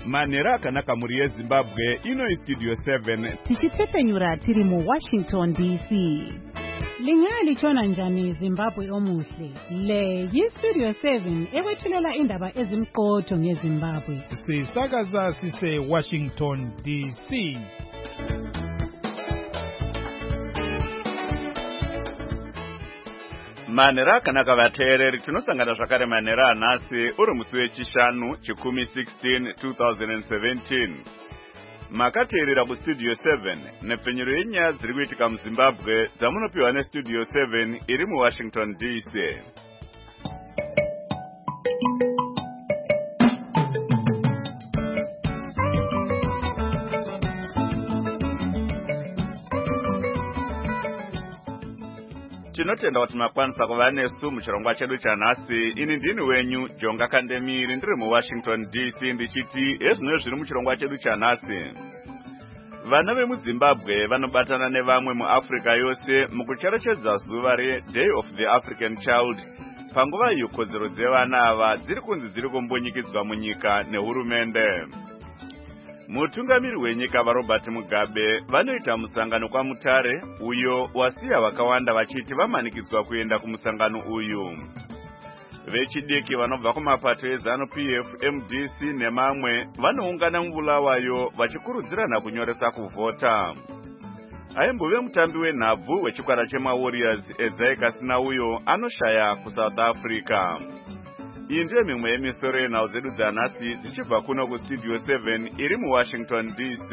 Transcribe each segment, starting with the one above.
Manera akanaka muri yeZimbabwe ino Studio 7 tichitsepenyura tiri mu Washington DC. Lingalitshona njani Zimbabwe omuhle? Le yiStudio 7 ekwethulela indaba ezimqotho ngeZimbabwe. Sisakaza sise Washington DC. Manera akanaka vateereri tinosangana zvakare manera anhasi uri musi wechishanu chikumi 16 2017. Makateerera kuStudio 7 nepfenyuro yenyaya dziri kuitika muZimbabwe dzamunopiwa neStudio 7 iri muWashington DC. Tinotenda kuti makwanisa kuva nesu muchirongwa chedu chanhasi. Ini ndini wenyu Jonga Kandemiri ndiri muWashington DC ndichiti ezvino zviri muchirongwa chedu chanhasi. Vana vemuZimbabwe vanobatana nevamwe muAfrica yose mukucherechedza zuva reDay of the African Child. Panguva iyo kodzero dzevana ava dziri kunzi dziri kumbunyikidzwa munyika nehurumende. Mutungamiri wenyika vaRobert Mugabe vanoita musangano kwaMutare uyo wasiya vakawanda vachiti vamanikidzwa kuenda kumusangano uyu. Vechidiki vanobva kumapato eZANU-PF, MDC nemamwe vanoungana muBulawayo vachikurudzirana kunyoresa kuvhota. Aimbove mutambi wenhabvu wechikwara chemaWarriors Ezai Kasina uyo anoshaya kuSouth Africa. Iyi ndiyo mimwe yemisoro yenhau dzedu dzanhasi dzichibva kuno kuStudio 7 iri muWashington DC.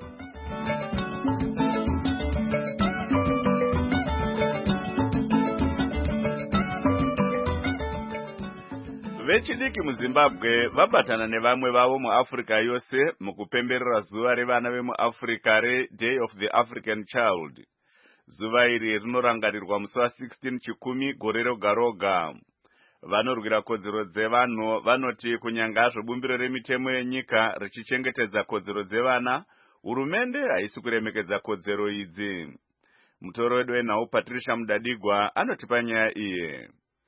Vechidiki muZimbabwe vabatana nevamwe vavo muAfrica yose mukupemberera zuva revana vemuAfrica reDay of the African Child. Zuva iri rinorangarirwa musi wa16 chikumi gore roga roga. Vanorwira kodzero dzevanhu vanoti kunyangazvo bumbiro remitemo yenyika richichengetedza kodzero dzevana, hurumende haisi kuremekedza kodzero idzi. Mutoro wedu wenhau Patricia Mudadigwa anotipa nyaya iyi.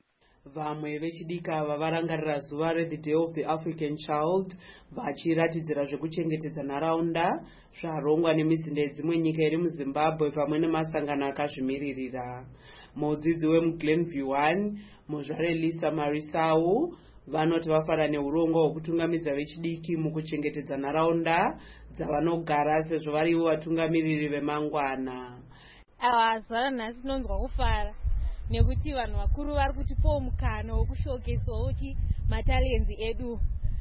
Vamwe vechidika ava varangarira zuva reThe Day of the African Child vachiratidzira zvekuchengetedza nharaunda zvarongwa nemizinde yedzimwe nyika iri muZimbabwe pamwe nemasangano akazvimiririra. Mudzidzi wemuGlenview 1 muzvare Lisa Marisau vanoti vafara neurongwa hwekutungamidza vechidiki mukuchengetedza nharaunda dzavanogara sezvo varivo vatungamiriri vemangwana. Zuva ranhasi tinonzwa kufara nekuti vanhu vakuru vari kutipawo mukana wokushokesawo kuti matalenzi edu,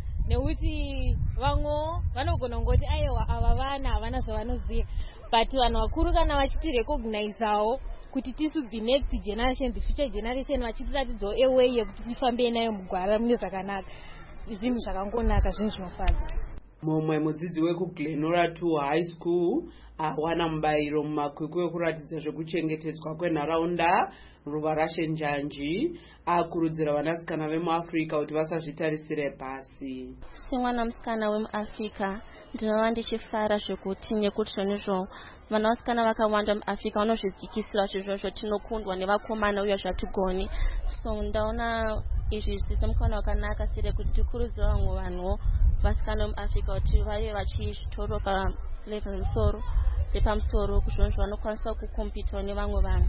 nekuti vamwe vanogona kungoti aiwa ava vana havana zvavanoziva, but vanhu vakuru kana vachitirecognizawo kuti tisu the next generation, the future generation, vachitiratidzawo eway yekuti tifambe nayo mugwara mune zvakanaka, zvinhu zvakangonaka, zvinhu zvinofadza. Mumwe mudzidzi wekuGlenora 2 High School awana mubayiro mumakwikwi ekuratidza zvekuchengetedzwa kwenharaunda Ruvarashe Njanji akurudzira vanasikana vemuAfrica kuti vasazvitarisire pasi. Semwana musikana wemuAfrica ndinova ndichifara zvekuti nekuti zvonizvo vanasikana vakawanda muAfrica vanozvidzikisira zvezvozvo tinokundwa nevakomana uye zvatigoni. So ndaona izvi semukana wakanaka sire kuti tikurudzira vamwe vanhu vasikana vemuAfrica kuti vave vachizvitoro palevel yepamusoro kuzvonizvo vanokwanisa kukompitawo nevamwe vanhu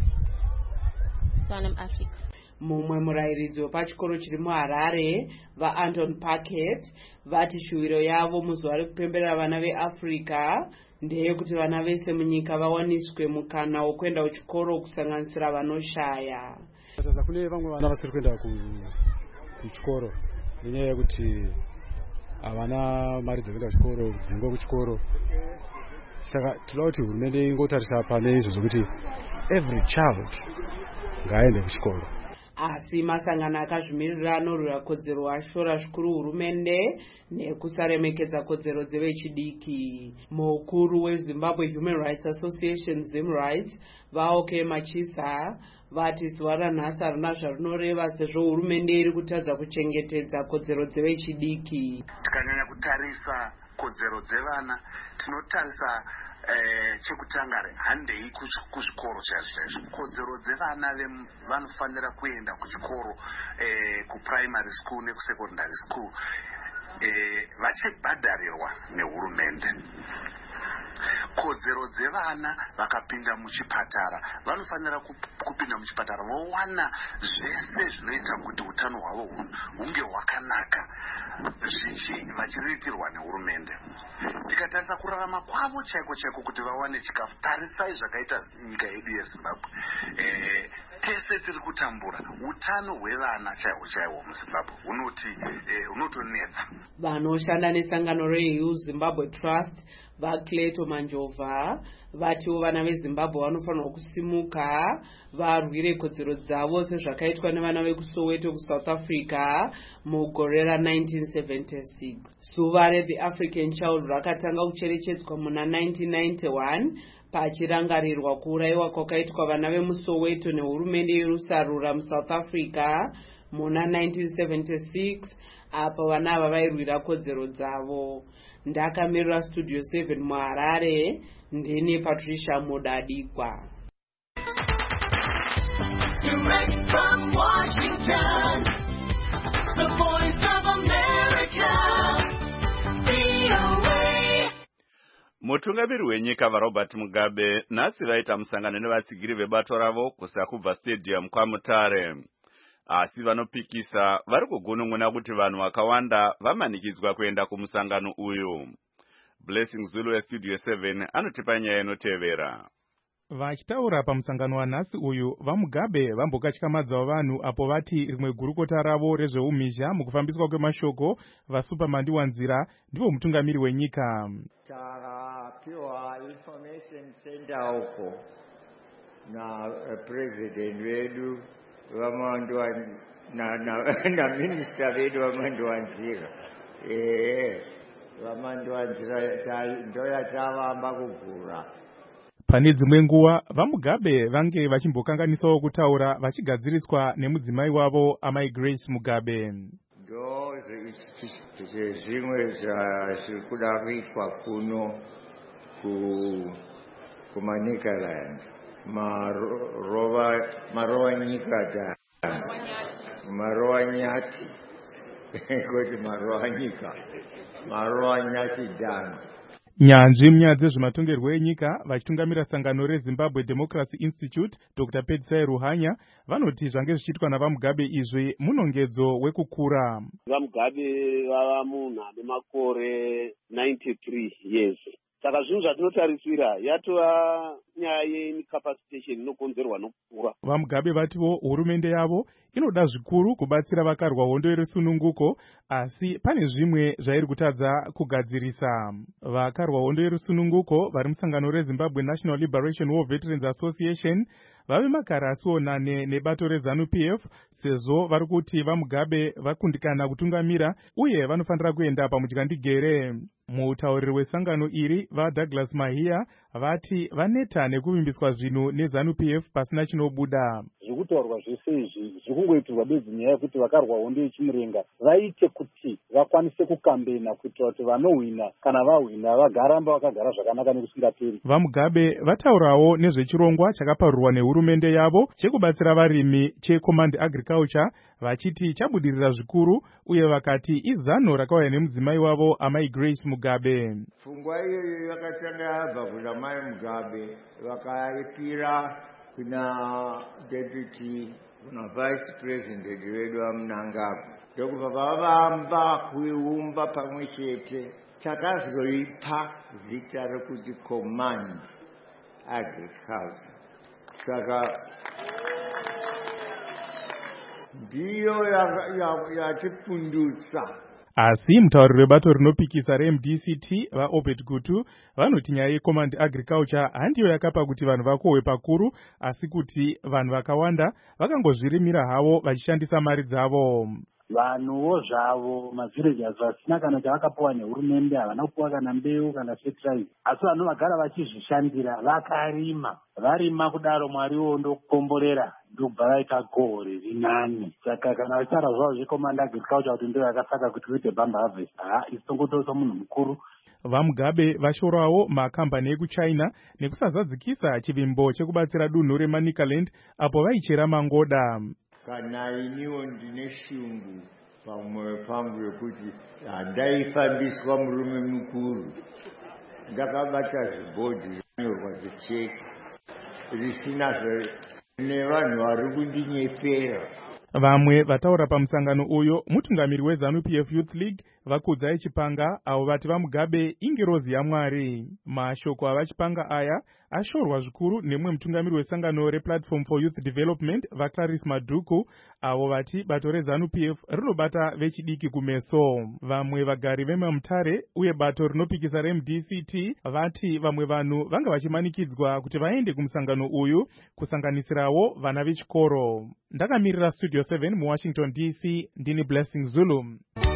vana muAfrica. Mumwe murayiridzi wepachikoro chiri muHarare vaAnton Packet vati shuwiro yavo muzuva rekupemberera vana veAfrica ndeyekuti vana vese munyika vawaniswe mukana wokuenda kuchikoro kusanganisira vanoshaya. Sasa kune vamwe vana vasiri kuenda kuchikoro nenyaya yekuti havana mari dzekuenda kuchikoro, dzingo kuchikoro. Saka tinoda kuti hurumende ingotarisa pane izvo zvokuti every child ngaaende kuchikoro. Asi masangano akazvimiririra anorwira kodzero ashora zvikuru hurumende nekusaremekedza kodzero dzevechidiki. Mukuru weZimbabwe Human Rights Association ZimRights vaOK Machisa vati zuva ranhasi harina zvarinoreva sezvo hurumende iri kutadza kuchengetedza kodzero dzevechidiki. Tikanyanya kutarisa kodzero dzevana tinotarisa chekutanga handei kuzvikoro chaizvo. Kodzero dzevana vanofanira kuenda kuchikoro kuprimary school nekusecondary school. vachibhadharirwa nehurumende. Kodzero dzevana vakapinda muchipatara vanofanira kupinda muchipatara vowana zvese zvinoita kuti utano hwavo hunge hwakanaka, vachiriitirwa nehurumende. Tikatarisa kurarama kwavo chaiko chaiko kuti vawane chikafu, tarisai zvakaita nyika yedu yeZimbabwe. Tese tiri kutambura utano hwevana chaiwo chaiwo muZimbabwe unotonetsa. Vanoshanda nesangano reHeal Zimbabwe Trust vaCleto Manjova vatiwo vana veZimbabwe vanofanirwa kusimuka varwire kodzero dzavo sezvakaitwa nevana vekuSoweto kuSouth Africa mugore ra1976. Zuva reThe African Child rakatanga kucherechedzwa muna 1991 pachirangarirwa kuurayiwa kwakaitwa vana vemuSoweto nehurumende yeRusarura muSouth Africa muna 1976 apo vana ava vairwira kodzero dzavo. Ndakamirira Studio 7 muHarare, ndini Patricia Mudadikwa. Direct from Washington, the Voice of America, VOA. Mutungamiri wenyika vaRobert Mugabe nhasi vaita musangano nevatsigiri vebato ravo kuSakubva Stadium kwaMutare. Asi vanopikisa vari kugunun'una kuti vanhu vakawanda vamanikidzwa kuenda kumusangano uyu. Blessing Zulu yeStudio 7 anotipa nyaya inotevera. Vachitaura pamusangano wanhasi uyu, vaMugabe vambokatyamadzawo vanhu apo vati rimwe gurukota ravo rezveumhizha mukufambiswa kwemashoko vaSuperman Wanzira ndivo mutungamiri wenyika. Takapiwa information center uko na president wedu na minister vedu vamandowanzira ndo yatavamba kugura. Pane dzimwe nguva vaMugabe vange vachimbokanganisawo kutaura vachigadziriswa nemudzimai wavo amai Grace Mugabe. Ndo zvimwe zviri kuda kuitwa kuno kumaNicaland. Marova nyika marova nyati kuti marova nyika marova nyati dano. Nyanzvi munyaya dzezvematongerwo enyika vachitungamira sangano reZimbabwe Democracy Institute Dr. Pedzai Ruhanya vanoti zvange zvichiitwa navaMugabe izvi munongedzo wekukura. VaMugabe vava munhu ane makore 93 years. Saka zvinhu zvatinotarisira yatova nyaya yecapacitation inokonzerwa nokukura. VaMugabe vatiwo hurumende yavo inoda zvikuru kubatsira vakarwa hondo yerusununguko, asi pane zvimwe zvairi kutadza kugadzirisa. Vakarwa hondo yerusununguko vari musangano reZimbabwe National Liberation War Veterans Association vave makare asionane nebato reZANU-PF sezvo vari kuti vaMugabe vakundikana kutungamira uye vanofanira kuenda pamudyandigere. Mutauriri wesangano iri vaDouglas Mahia vati vaneta nekuvimbiswa zvinhu neZANU-PF pasina chinobuda. Zvekutaurwa zvese izvi zvikungoitirwa bedzi nyaya yekuti vakarwa hondo yechimurenga vaite kuti vakwanise kukambena kuitira kuti vanohwina kana vahwina vagaramba vakagara zvakanaka nekusingaperi. VaMugabe vataurawo nezvechirongwa chakaparurwa nehurumende yavo chekubatsira varimi cheCommand Agriculture vachiti chabudirira zvikuru uye vakati izano rakauya nemudzimai wavo amai Grace Mugabe. Pfungwa iyoyo yakatanga yabva kuna mai Mugabe vakaipira kuna deputy kuna vice president wedu vaMnangagwa. Ndokubva vavamba kuiumba pamwe chete takazoipa zita rekuti Command Agriculture. Saka ndiyo yatipundutsa. Asi mutauriri webato rinopikisa reMDCT vaObed Gutu vanoti nyaya yeCommand Agriculture handiyo yakapa kuti vanhu vakohwe pakuru, asi kuti vanhu vakawanda vakangozvirimira havo vachishandisa mari dzavo. Vanhuwo zvavo mavillagers vasina kana chavakapuwa nehurumende havana kupuwa kana mbeu kana fertilizer, asi vanhu vagara vachizvishandira varima kudaro Mwariwo ndokukomborera ndobva vaita gohwo riri nani. Saka kana vachitaura zvavo zveCommand Agriculture kuti ndiyo yakasaka kuti uite bamba harvest, isongotosa munhu mukuru. VaMugabe vashorawo makambani ekuChina nekusazadzikisa chivimbo chekubatsira dunhu reManicaland apo vaichera mangoda. Kana iniwo ndine shungu pamwe pangu yekuti ndaifambiswa murume mukuru ndakabata zibhodhi rinyorwa zicheki risinazvo nevanhu vari kundinyepera. Vamwe vataura pamusangano uyo mutungamiri weZANU-PF Youth League Vakudzai Chipanga avo vati vaMugabe ingerozi yaMwari. Mashoko avachipanga aya ashorwa zvikuru nemwe mutungamiri wesangano rePlatform for Youth Development vaClarice Madhuku avo vati bato reZANU-PF rinobata vechidiki kumeso. Vamwe vagari veMamutare uye bato rinopikisa reMDCT vati vamwe vanhu vanga vachimanikidzwa kuti vaende kumusangano uyu kusanganisirawo vana vechikoro. Ndakamirira Studio 7 muWashington DC ndini Blessing Zulu.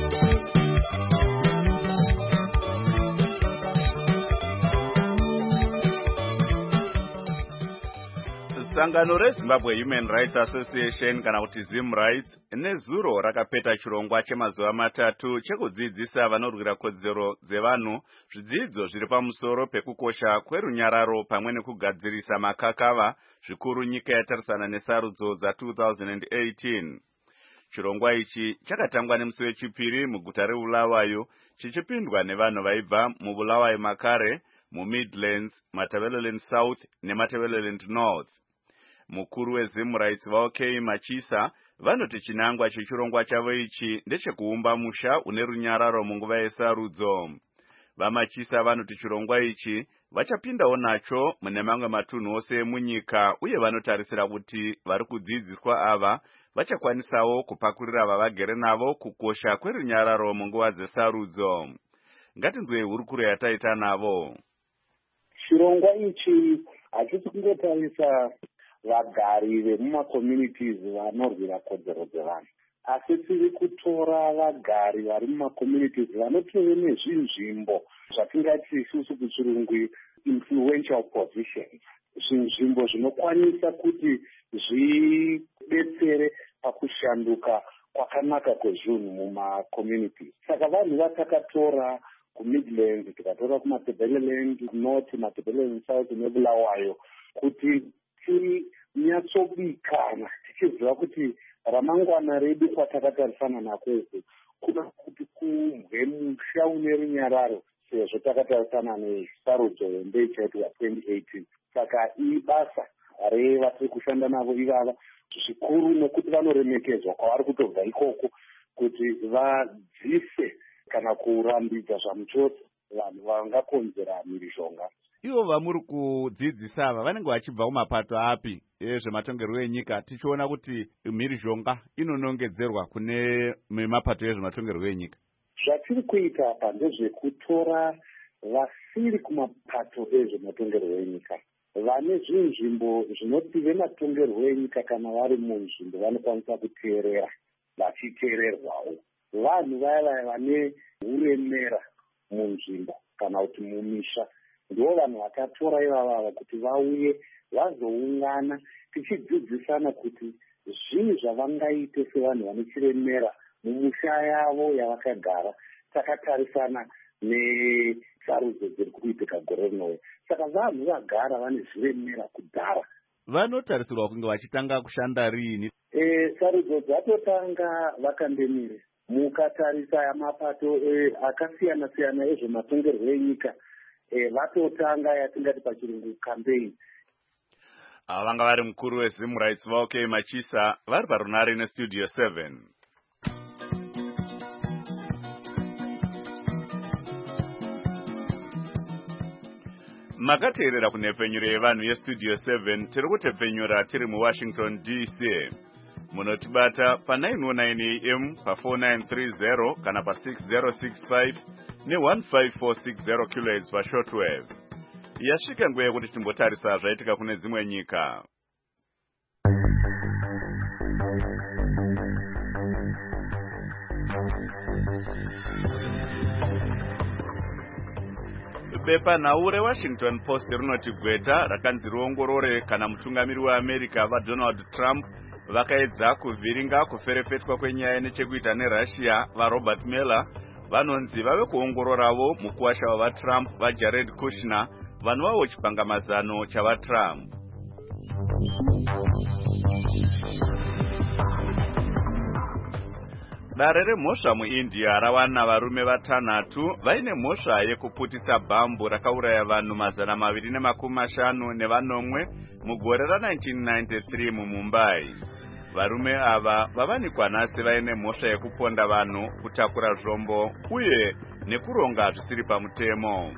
Sangano reZimbabwe Human Rights Association kana kuti Zim Rights nezuro rakapeta chirongwa chemazuva matatu chekudzidzisa vanorwira kodzero dzevanhu zvidzidzo zviri pamusoro pekukosha kwerunyararo pamwe nekugadzirisa makakava zvikuru nyika yatarisana nesarudzo dza2018. Chirongwa ichi chakatangwa nemusi wechipiri muguta reBulawayo chichipindwa nevanhu vaibva muBulawayo Makare, muMidlands, Matabeleland South neMatabeleland North. Mukuru weZim Rights vaOK Machisa vanoti chinangwa chechirongwa chavo ichi ndechekuumba musha une runyararo munguva yesarudzo. VaMachisa vanoti chirongwa ichi vachapindawo nacho mune mamwe matunhu ose munyika uye vanotarisira kuti vari kudzidziswa ava vachakwanisawo kupakurira vavagere navo kukosha kwerunyararo munguva dzesarudzo. Ngatinzwe hurukuro yataita navo. Chirongwa ichi hachisi kungotarisa vagari vemumakommunities vanorwira kodzero dzevanhu, asi tiri kutora vagari vari mumakommunities vanotove nezvinzvimbo zvatingati isusu kuchirungu influential positions, zvinzvimbo zvinokwanisa kuti zvidetsere pakushanduka kwakanaka kwezvinhu mumakommunities. Saka vanhu vatakatora kuMidlands, tikatora kuMatabeleland North, Matabeleland South neBulawayo kuti tinyatsobikana tichiziva kuti ramangwana redu kwatakatarisana nakwese kuna kuti kumwe musha une runyararo sezvo takatarisana nesarudzo yembe ichaitwa 2018. Saka ibasa revatiri kushanda navo ivava zvikuru nekuti vanoremekedzwa kwavari kutobva ikoko kuti vadzise kana kurambidza zvamuchotsi vanhu vangakonzera mhirizhonga. Ivo vamuri kudzidzisa ava vanenge vachibva kumapato api ezvematongerwo enyika, tichiona kuti mhirizhonga inonongedzerwa kune mapato ezvematongerwo enyika? Zvatiri kuita apa ndezvekutora vasiri kumapato ezvematongerwo enyika, vane zvinzvimbo zvinoti vematongerwo enyika kana vari munzvimbo vanokwanisa kuteerera vachiteererwawo. Vanhu vaya vane uremera munzvimbo kana kuti mumisha ndivo vanhu vakatora ivava kuti vauye vazoungana tichidzidzisana kuti zvinhu zvavangaite sevanhu vane chiremera mumusha yavo yavakagara takatarisana nesarudzo dziri kuitika gore rinouya. Saka vanhu vagara vane zviremera kudhara. Vanotarisirwa kunge vachitanga kushanda riini? Sarudzo dzatotanga vakandemire. Mukatarisa mapato akasiyana siyana ezvematongerwo enyika vatotanga yatingati pachirungu campaign. Vanga vari mukuru weZim Rights vaOK Machisa vari parunare neStudio 7. Makateerera kunhepfenyuro yevanhu yeStudio 7 tiri kutepfenyura tiri muWashington DC. Munotibata pa 909 AM pa 4930 kana pa 6065 ne15460 kHz pa shortwave. Yasvika nguva yekuti timbotarisa zvaitika kune dzimwe nyika. Bepanhau reWashington Post rinoti gweta rakanzi riongorore kana mutungamiri weAmerica vaDonald Trump vakaedza kuvhiringa kuferefetwa kwenyaya nechekuita neRussia vaRobert Mueller vanonzi vave kuongororawo mukuwasha wavaTrump vaJared Kushner vanova chipangamazano chavaTrump. Dare remhosva muIndia rawana varume vatanhatu vaine mhosva yekuputisa bhambu rakauraya vanhu 250 mugore ra1993 muMumbai. Varume ava vavanikwa nhasi vaine mhosva yekuponda vanhu, kutakura zvombo uye nekuronga zvisiri pamutemo.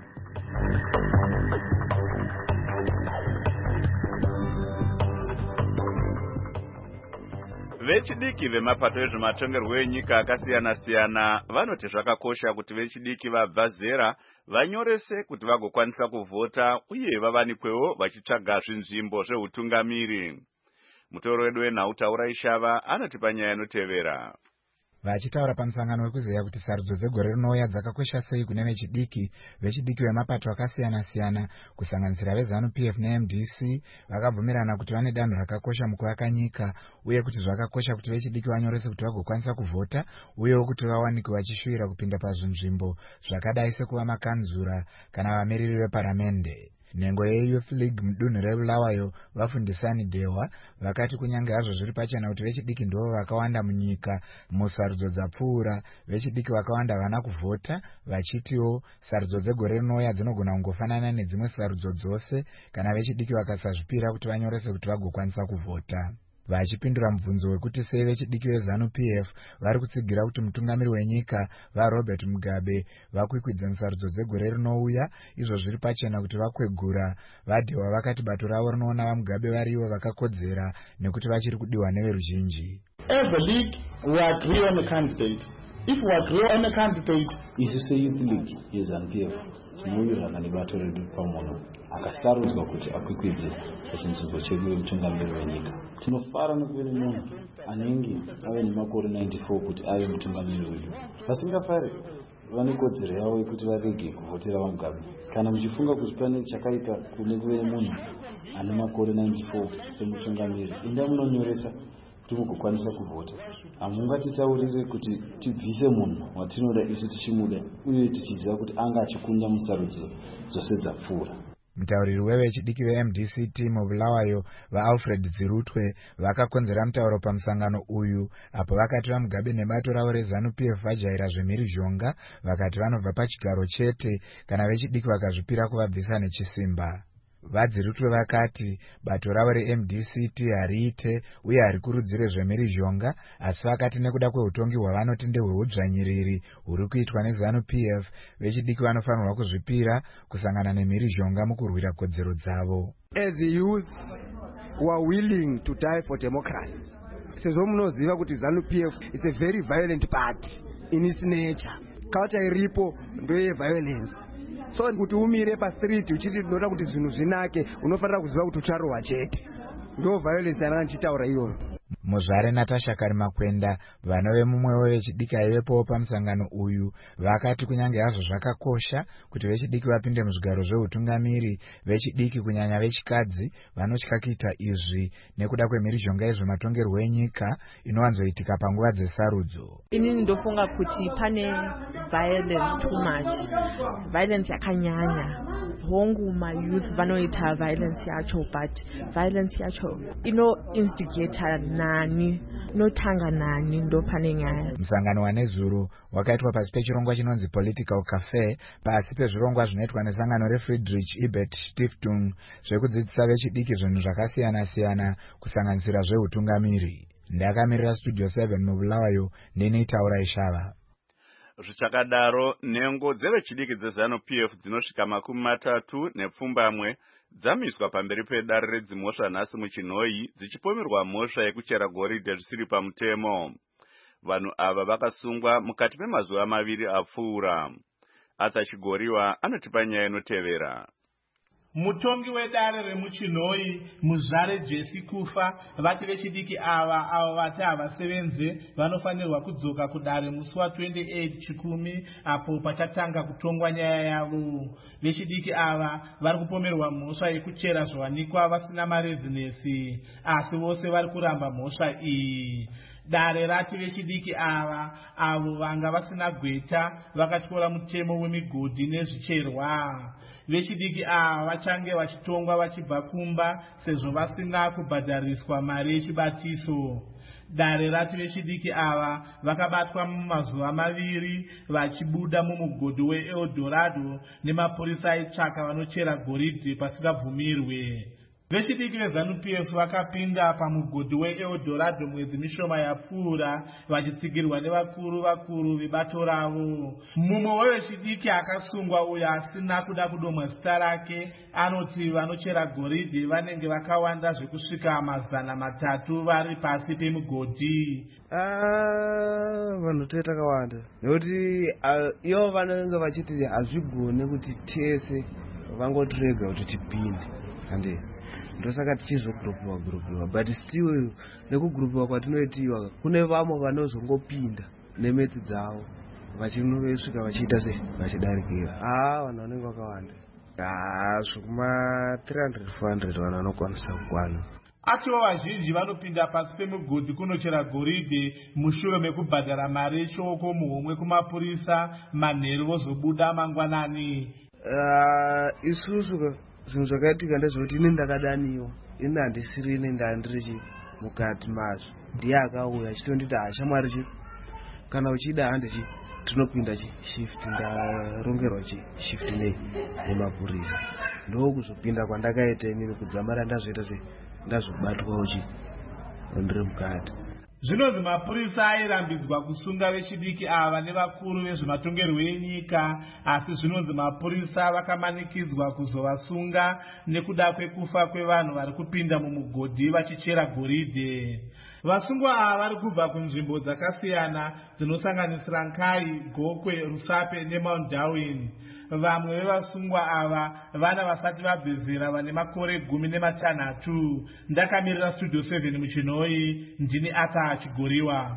Vechidiki vemapato ezvematongerwo enyika akasiyana-siyana vanoti zvakakosha kuti vechidiki vabva zera vanyorese kuti vagokwanisa kuvhota uye vavanikwewo vachitsvaga zvinzvimbo zveutungamiri. Mutoro wedu wenhau Taura Ishava anotipa nyaya inotevera. Vachitaura pamusangano wekuziva kuti sarudzo dzegore rinouya dzakakosha sei kune vechidiki vemapato akasiyana-siyana kusanganisira veZANU-PF neMDC vakabvumirana kuti vane danho rakakosha mukuvaka nyika uye kuti zvakakosha kuti vechidiki vanyorese kuti vagokwanisa kuvhota uyewo kuti vawanikwe vachishuvira kupinda pazvinzvimbo zvakadai sekuva makanzura kana vamiriri veparamende. Nhengo yeYouth League mudunhu reBulawayo vafundisani Dehwa vakati kunyange hazvo zviri pachena kuti vechidiki ndivo vakawanda munyika musarudzo dzapfuura, vechidiki vakawanda vana kuvhota, vachitiwo sarudzo dzegore rinouya dzinogona kungofanana nedzimwe sarudzo dzose kana vechidiki vakasazvipira kuti vanyorese kuti vagokwanisa kuvhota. Vachipindura mubvunzo wekuti sei vechidiki veZANU-PF vari kutsigira kuti mutungamiri wenyika vaRobert Mugabe vakwikwidze musarudzo dzegore rinouya, izvo zviri pachena kuti vakwegura, vaDehwa vakati bato ravo rinoona vaMugabe varivo vakakodzera nekuti vachiri kudiwa neveruzhinji. As a league, we agree on a candidate. If we agree on a candidate, isusu Youth League yeZANU-PF tinowirirana nebato redu pamuno akasarudzwa kuti akwikwidze pachinzvimbo chedu mutungamiri wenyika. Tinofara nekuve nemunhu anenge ave nemakore 94 kuti ave mutungamiri wedu. Vasingafari vane kodzero yavo yekuti varege kuvhotera vaMugabe. Kana muchifunga kuti pane chakaipa kune kuve munhu ane makore 94 semutungamiri, enda munonyoresa kuti mugokwanisa kuvhota. Hamungatitaurire kuti tibvise munhu watinoda isu tichimuda uye tichiziva kuti anga achikunda musarudzo dzose dzapfuura. Mutauriri wevechidiki veMDC muBulawayo vaAlfred Dzirutwe vakakonzera mutauro pamusangano uyu apo vakati vaMugabe nebato ravo reZANU-PF vajaira zvemhirizhonga vakati vanobva pachigaro chete kana vechidiki vakazvipira kuvabvisa nechisimba. VaDzirutwe vakati bato ravo reMDC hariite uye harikurudzire zvemhirizhonga, asi vakati nekuda kweutongi hwavanoti ndehweudzvanyiriri huri kuitwa neZANU-PF, vechidiki vanofanirwa kuzvipira kusangana nemhirizhonga mukurwira kodzero dzavo. As a youth, we are willing to die for democracy. Sezvo munoziva kuti ZANU-PF is a very violent party in its nature. Culture iripo ndoyeviolence. So kuti umire pastreet uchiti unoda kuti zvinhu zvinake unofanira kuziva kuti ucharohwa chete. Ndo violence yanachitaura iyoyo. Muzvare Natasha Karimakwenda vanove mumwewo vechidiki aivepowo pamusangano uyu vakati kunyange hazvo zvakakosha kuti vechidiki vapinde muzvigaro zveutungamiri, vechidiki kunyanya vechikadzi vanotya kuita izvi nekuda kwemhirizhonga yezvematongerwo enyika inowanzoitika panguva dzesarudzo. Inini ndofunga kuti pane violence too much, violence yakanyanya. Hongu mayouth vanoita violence yacho, but violence yacho inoinstigator nani, inotanga nani, ndo pane nyaya. Musangano wanezuro wakaitwa pasi pechirongwa chinonzi Political Cafe pasi pezvirongwa zvinoitwa nesangano reFriedrich Ebert Stiftung zvekudzidzisa vechidiki zvinhu zvakasiyana-siyana kusanganisira zveutungamiri. Ndakamirira Studio 7 muBulawayo, ndini Taura Ishava. Zvichakadaro, nhengo dzevechidiki dzeZANU-PF dzinosvika 30 dzamiswa pamberi pedare redzimhosva nhasi muChinhoyi dzichipomerwa mhosva yekuchera goridhe zvisiri pamutemo. Vanhu ava vakasungwa mukati memazuva 2 apfuura. Arthur Chigoriwa anotipa nyaya inotevera. Mutongi wedare remuChinhoyi Muzvare Jesse Kufa vati vechidiki ava vati havasevenze vanofanirwa kudzoka kudare musi wa28 Chikumi apo pachatanga kutongwa nyaya yavo. Vechidiki ava vari kupomerwa mhosva yekuchera zviwanikwa vasina marezinesi, asi vose vari kuramba mhosva iyi. Dare rati vechidiki avo vanga vasina gweta vakatyora mutemo wemigodhi nezvicherwa. Vechidiki vachange vachitongwa vachibva kumba sezvo vasina kubhadhariswa mari yechibatiso. dare rati vechidiki ava vakabatwa mumazuva maviri vachibuda mumugodhi weEldorado nemapurisa aitsvaka vanochera goridhe pasingabvumirwe. Vechidiki veZANU-PF vakapinda pamugodhi weEldorado mwedzi mishoma yapfuura vachitsigirwa nevakuru vebato ravo. Mumwe wevechidiki akasungwa uyo asina kuda kudomwa zita rake anoti vanochera goridhe vanenge vakawanda zvekusvika 300 vari pasi pemugodhi. Vanhu takawanda nekuti ivo vanenge vachiti hazvigone kuti tese vangotirega kuti tipinde ande ndosaka tichizogurupiwa but still nekugurupiwa kwatinoitiwa kune vamwe vanozongopinda nemetsi dzavo vachinosvika vachiita se vachidarikira vanhu vanenge vakawanda zvokuma 300-400 vanhu vanokwanisa kukwana. Atiwo vazhinji vanopinda pasi pemugodhi kunochera goridhe mushure mekubhadhara mari yeshoko muhomwe kumapurisa manheru vozobuda mangwanani. Isusu zvinhu zvakaitika ndezvekuti ine ndakadaniwa ine handisiri ine ndandiri mukati mazvo ndiye akauya achitonditi shamwari kana uchida handechi tinopinda shift ndarongerwa shift nemapurisa ndokuzopinda kwandakaita inini kudzamara ndazoita se ndazobatwawo ndiri mukati. Zvinonzi mapurisa airambidzwa kusunga vechidiki ava nevakuru vezvematongerwo enyika, asi zvinonzi mapurisa vakamanikidzwa kuzovasunga nekuda kwekufa kwevanhu vari kupinda mumugodhi vachichera goridhe. Vasungwa ava vari kubva kunzvimbo dzakasiyana dzinosanganisira Nkai, Gokwe, Rusape neMount Darwin. Vamwe vevasungwa ava vana vasati vabvezera vane makore 16. Ndakamirira Studio 7 muChinoi, ndini Ata Chigoriwa.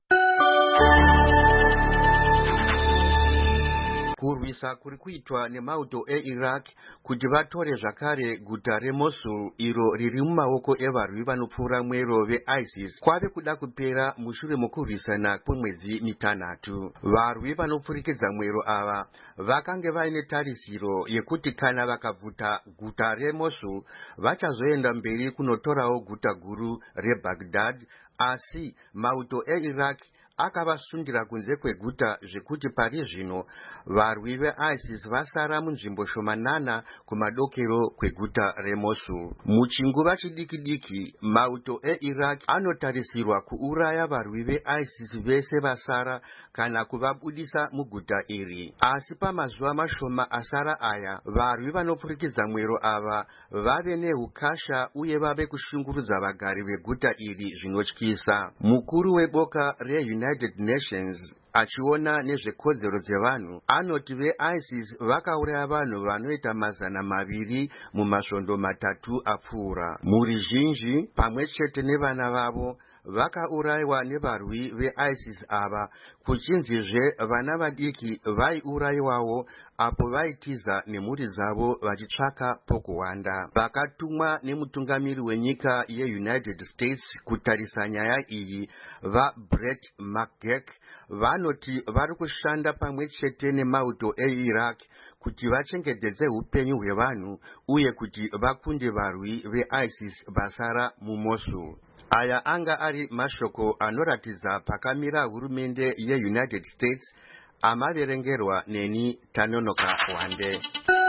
Kurwisa kuri kuitwa nemauto eIraq kuti vatore zvakare guta reMosul iro riri mumaoko evarwi vanopfuura mwero veISIS kwave kuda kupera mushure mokurwisana kwemwedzi 3. Varwi vanopfurikidza mwero ava vakange vaine tarisiro yekuti kana vakabvuta guta reMosul vachazoenda mberi kunotorawo guta guru reBaghdad, asi mauto eIraq akavasundira kunze kweguta zvekuti pari zvino varwi veISIS vasara munzvimbo shomanana kumadokero kweguta reMosul. Muchinguva chidiki mauto eIraq anotarisirwa kuuraya varwi veISIS vese vasara kana kuvabudisa muguta iri. Asi pamazuva mashoma asara aya varwi vanopfurikidza mwero ava vave neukasha uye vave kushungurudza vagari veguta iri zvinotyisa. Mukuru weboka reUnited Nations achiona nezvekodzero dzevanhu anoti veISIS vakauraya vanhu vanoita 200 mumasvondo 3 apfuura. Mhuri zhinji pamwe chete nevana vavo vakaurayiwa nevarwi veISIS ava, kuchinzizve vana vadiki vaiurayiwawo apo vaitiza nemhuri dzavo vachitsvaka pokuwanda. Vakatumwa nemutungamiri wenyika yeUnited States kutarisa nyaya iyi vaBrett McGurk vanoti vari kushanda pamwe chete nemauto eIraq kuti vachengetedze upenyu hwevanhu uye kuti vakunde varwi veISIS vasara muMosul. Aya anga ari mashoko anoratidza pakamira hurumende yeUnited States amaverengerwa neni Tanonoka Wande.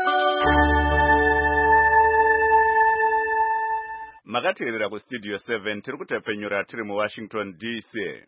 Makateerera kustudio 7 tiri kutepfenyura tiri muWashington DC.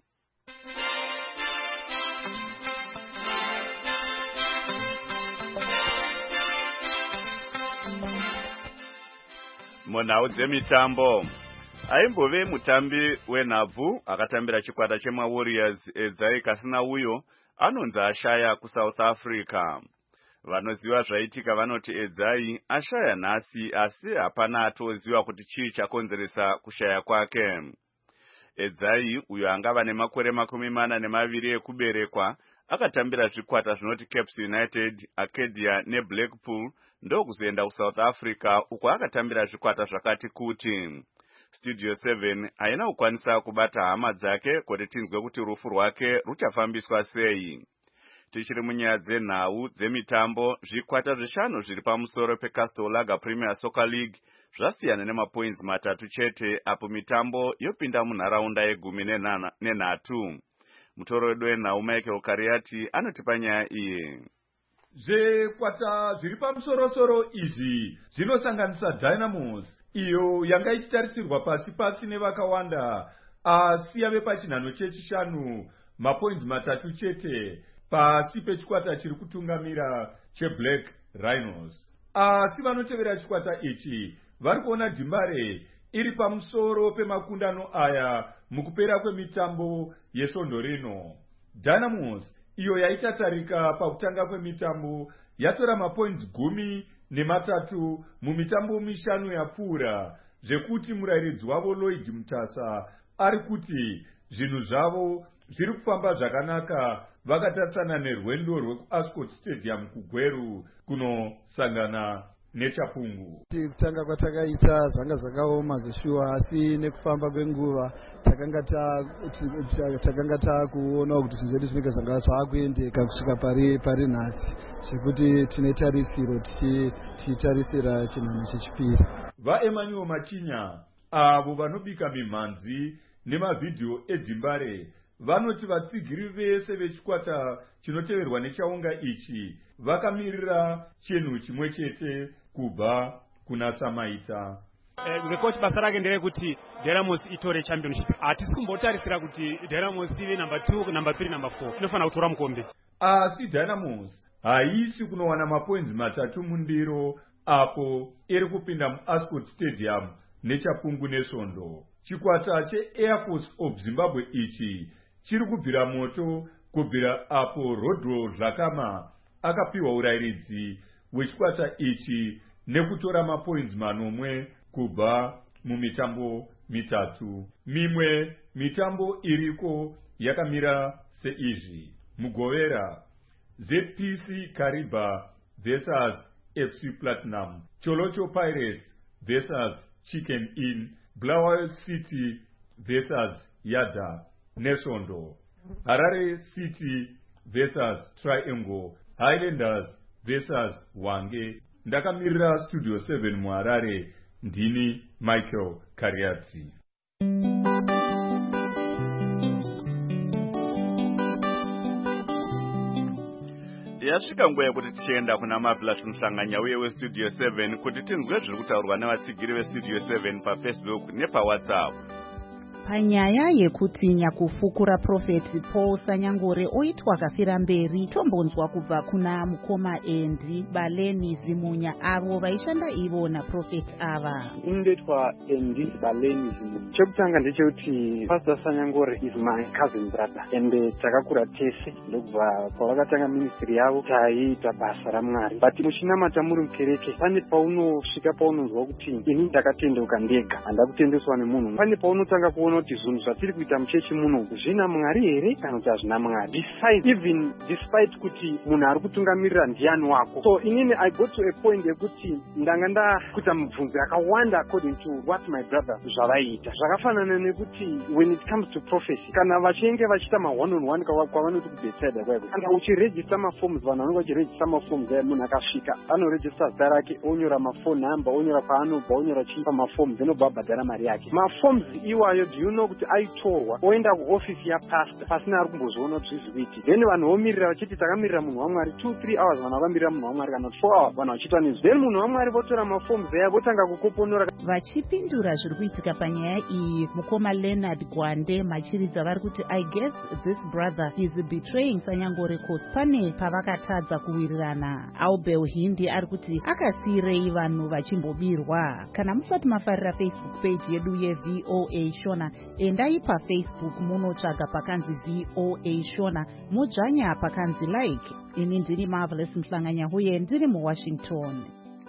Munhau dzemitambo, aimbove mutambi wenhabvu akatambira chikwata chemaWarriors Edzai Kasina uyo anonzi ashaya kuSouth Africa. Vanoziva zvaitika vanoti Edzai ashaya nhasi, asi hapana atoziva kuti chii chakonzeresa kushaya kwake. Edzai uyo angava nemakore 42 ekuberekwa akatambira zvikwata zvinoti Caps United, Arcadia neBlackpool ndokuzoenda kuSouth Africa uko akatambira zvikwata zvakati kuti. Studio 7 haina kukwanisa kubata hama dzake kuti tinzwe kuti rufu rwake ruchafambiswa sei. Tichiri munyaya dzenhau dzemitambo, zvikwata zvishanu zviri pamusoro peCastle Lager Premier Soccer League zvasiyana nemapoints matatu chete apo mitambo yopinda munharaunda ye13. Mutoro wedu wenhau Michael Kariati anotipa nyaya iyi. Zvekwata zviri pamusorosoro izvi zvinosanganisa Dynamos iyo yanga ichitarisirwa pasi nevakawanda asi yave pachinhano chechishanu mapoints matatu chete pasi pechikwata chiri kutungamira cheBlack Rhinos. Asi vanotevera chikwata ichi vari kuona Dimbare iri pamusoro pemakundano aya mukupera kwemitambo yesvondo rino. Dynamos iyo yaitatarika pakutanga kwemitambo yatora mapoints 13 mumitambo mishanu yapfuura, zvekuti murairidzi wavo Lloyd Mutasa ari kuti zvinhu zvavo zviri kufamba zvakanaka vakatarisana nerwendo rwekuAscot Stadium kuGweru kunosangana neChapungu. Kutanga kwatakaita zvanga zvakaoma zveshuwa, asi nekufamba kwenguva takanga takuona kuti zvinhu zvedu zvinenge zvanga zvaakuendeka kusvika pari nhasi, zvekuti tine tarisiro tichitarisira chinhano chechipiri. VaEmmanuel Machinya avo vanobika mimhanzi nemavhidhiyo eDimbare vanoti vatsigiri vese vechikwata chinoteverwa nechaunga ichi vakamirira chinhu chimwe chete kubva kuna Samaita. Coach basa rake nderekuti Dynamos itore championship. Hatisi kumbotarisira kuti Dynamos ive number 2, number 3, number 4. Inofanira kutora mukombe. Asi Dynamos haisi kunowana mapoints matatu mundiro apo iri kupinda muAscot Stadium neChapungu nesvondo. Chikwata cheAir Force of Zimbabwe ichi chiri kubvira moto kubvira apo Rodro Dhlakama akapiwa urairidzi wechikwata ichi nekutora mapoints 9 kubva mumitambo mitatu. Mimwe mitambo iriko yakamira seizvi: Mugovera, ZPC Kariba versus FC Platinum, Cholocho Pirates versus Chicken Inn, Bulawayo City versus Yada Neshondo, Harare City versus Triangle, Highlanders versus Wange. Ndakamirira Studio 7 muHarare, ndini Michael Kariati. Yasvika nguva yekuti tichienda kuna Marvelous Mhlanganya uye weStudio 7 kuti tinzwe zviri kutaurwa nevatsigiri veStudio 7 paFacebook nepaWhatsApp. Panyaya yekutinya kufukura Prophet Paul Sanyangore oitwa kafira mberi, tombonzwa kubva kuna mukoma Endi Baleni Zimunya avo vaishanda ivo naProphet ava. Indoitwa Endi Baleni Zimunya. Chekutanga ndechekuti Pastor Sanyangore is my cousin brother and takakura tese ndokubva pavakatanga ministry yavo taiita basa raMwari. But muchinamata muri mukereke pane paunosvika paunonzwa kuti ini ndakatendeuka ndega, handakutendeswa nemunhu. Pane paunotanga kuona kuti zvinhu zvatiri kuita muchechi muno zvina Mwari here kana kuti hazvina Mwari, despite kuti munhu ari kutungamirira ndiani wako. So inini I got to a point yekuti ndanga ndakuita mubvunzo yakawanda according to what my brother zvavaiita. Zvakafanana nekuti when it comes to prophecy, kana vachinge vachiita ma-1-on-1 kwavanoti kuBethsaida kwaiko, kana uchirejista maforms, vanhu vanenge vachirejista maforms aya, munhu akasvika anorejista zita rake, onyora mafone number, onyora kwaanobva, onyora chii pamaforms, anobva abhadhara mari yake. Maforms iwayo do you know kuti aitorwa oenda kuofisi yapastor pasina ari kumbozoona kuti zvizvikuiti. Then vanhu vomirira vachiti takamirira munhu waMwari 2-3 hours, vanhu vakamirira munhu waMwari kana 4 hours, vanhu vachiitwa nezvi. Then munhu waMwari votora maforms aya votanga kukoponora. Vachipindura zviri kuitika panyaya iyi, mukoma Leonard Gwande machiridza vari kuti I guess this brother is betraying Sanyangore cause pane pavakatadza kuwirirana. Albel Hindi ari kuti akasirei vanhu vachimbobirwa. Kana musati mafarira Facebook page yedu yeVOA Shona, endai paFacebook munotsvaga pakanzi VOA Shona, modzvanya pakanzi like. Ini ndiri Marvelous Mhlanganya uye ndiri muWashington.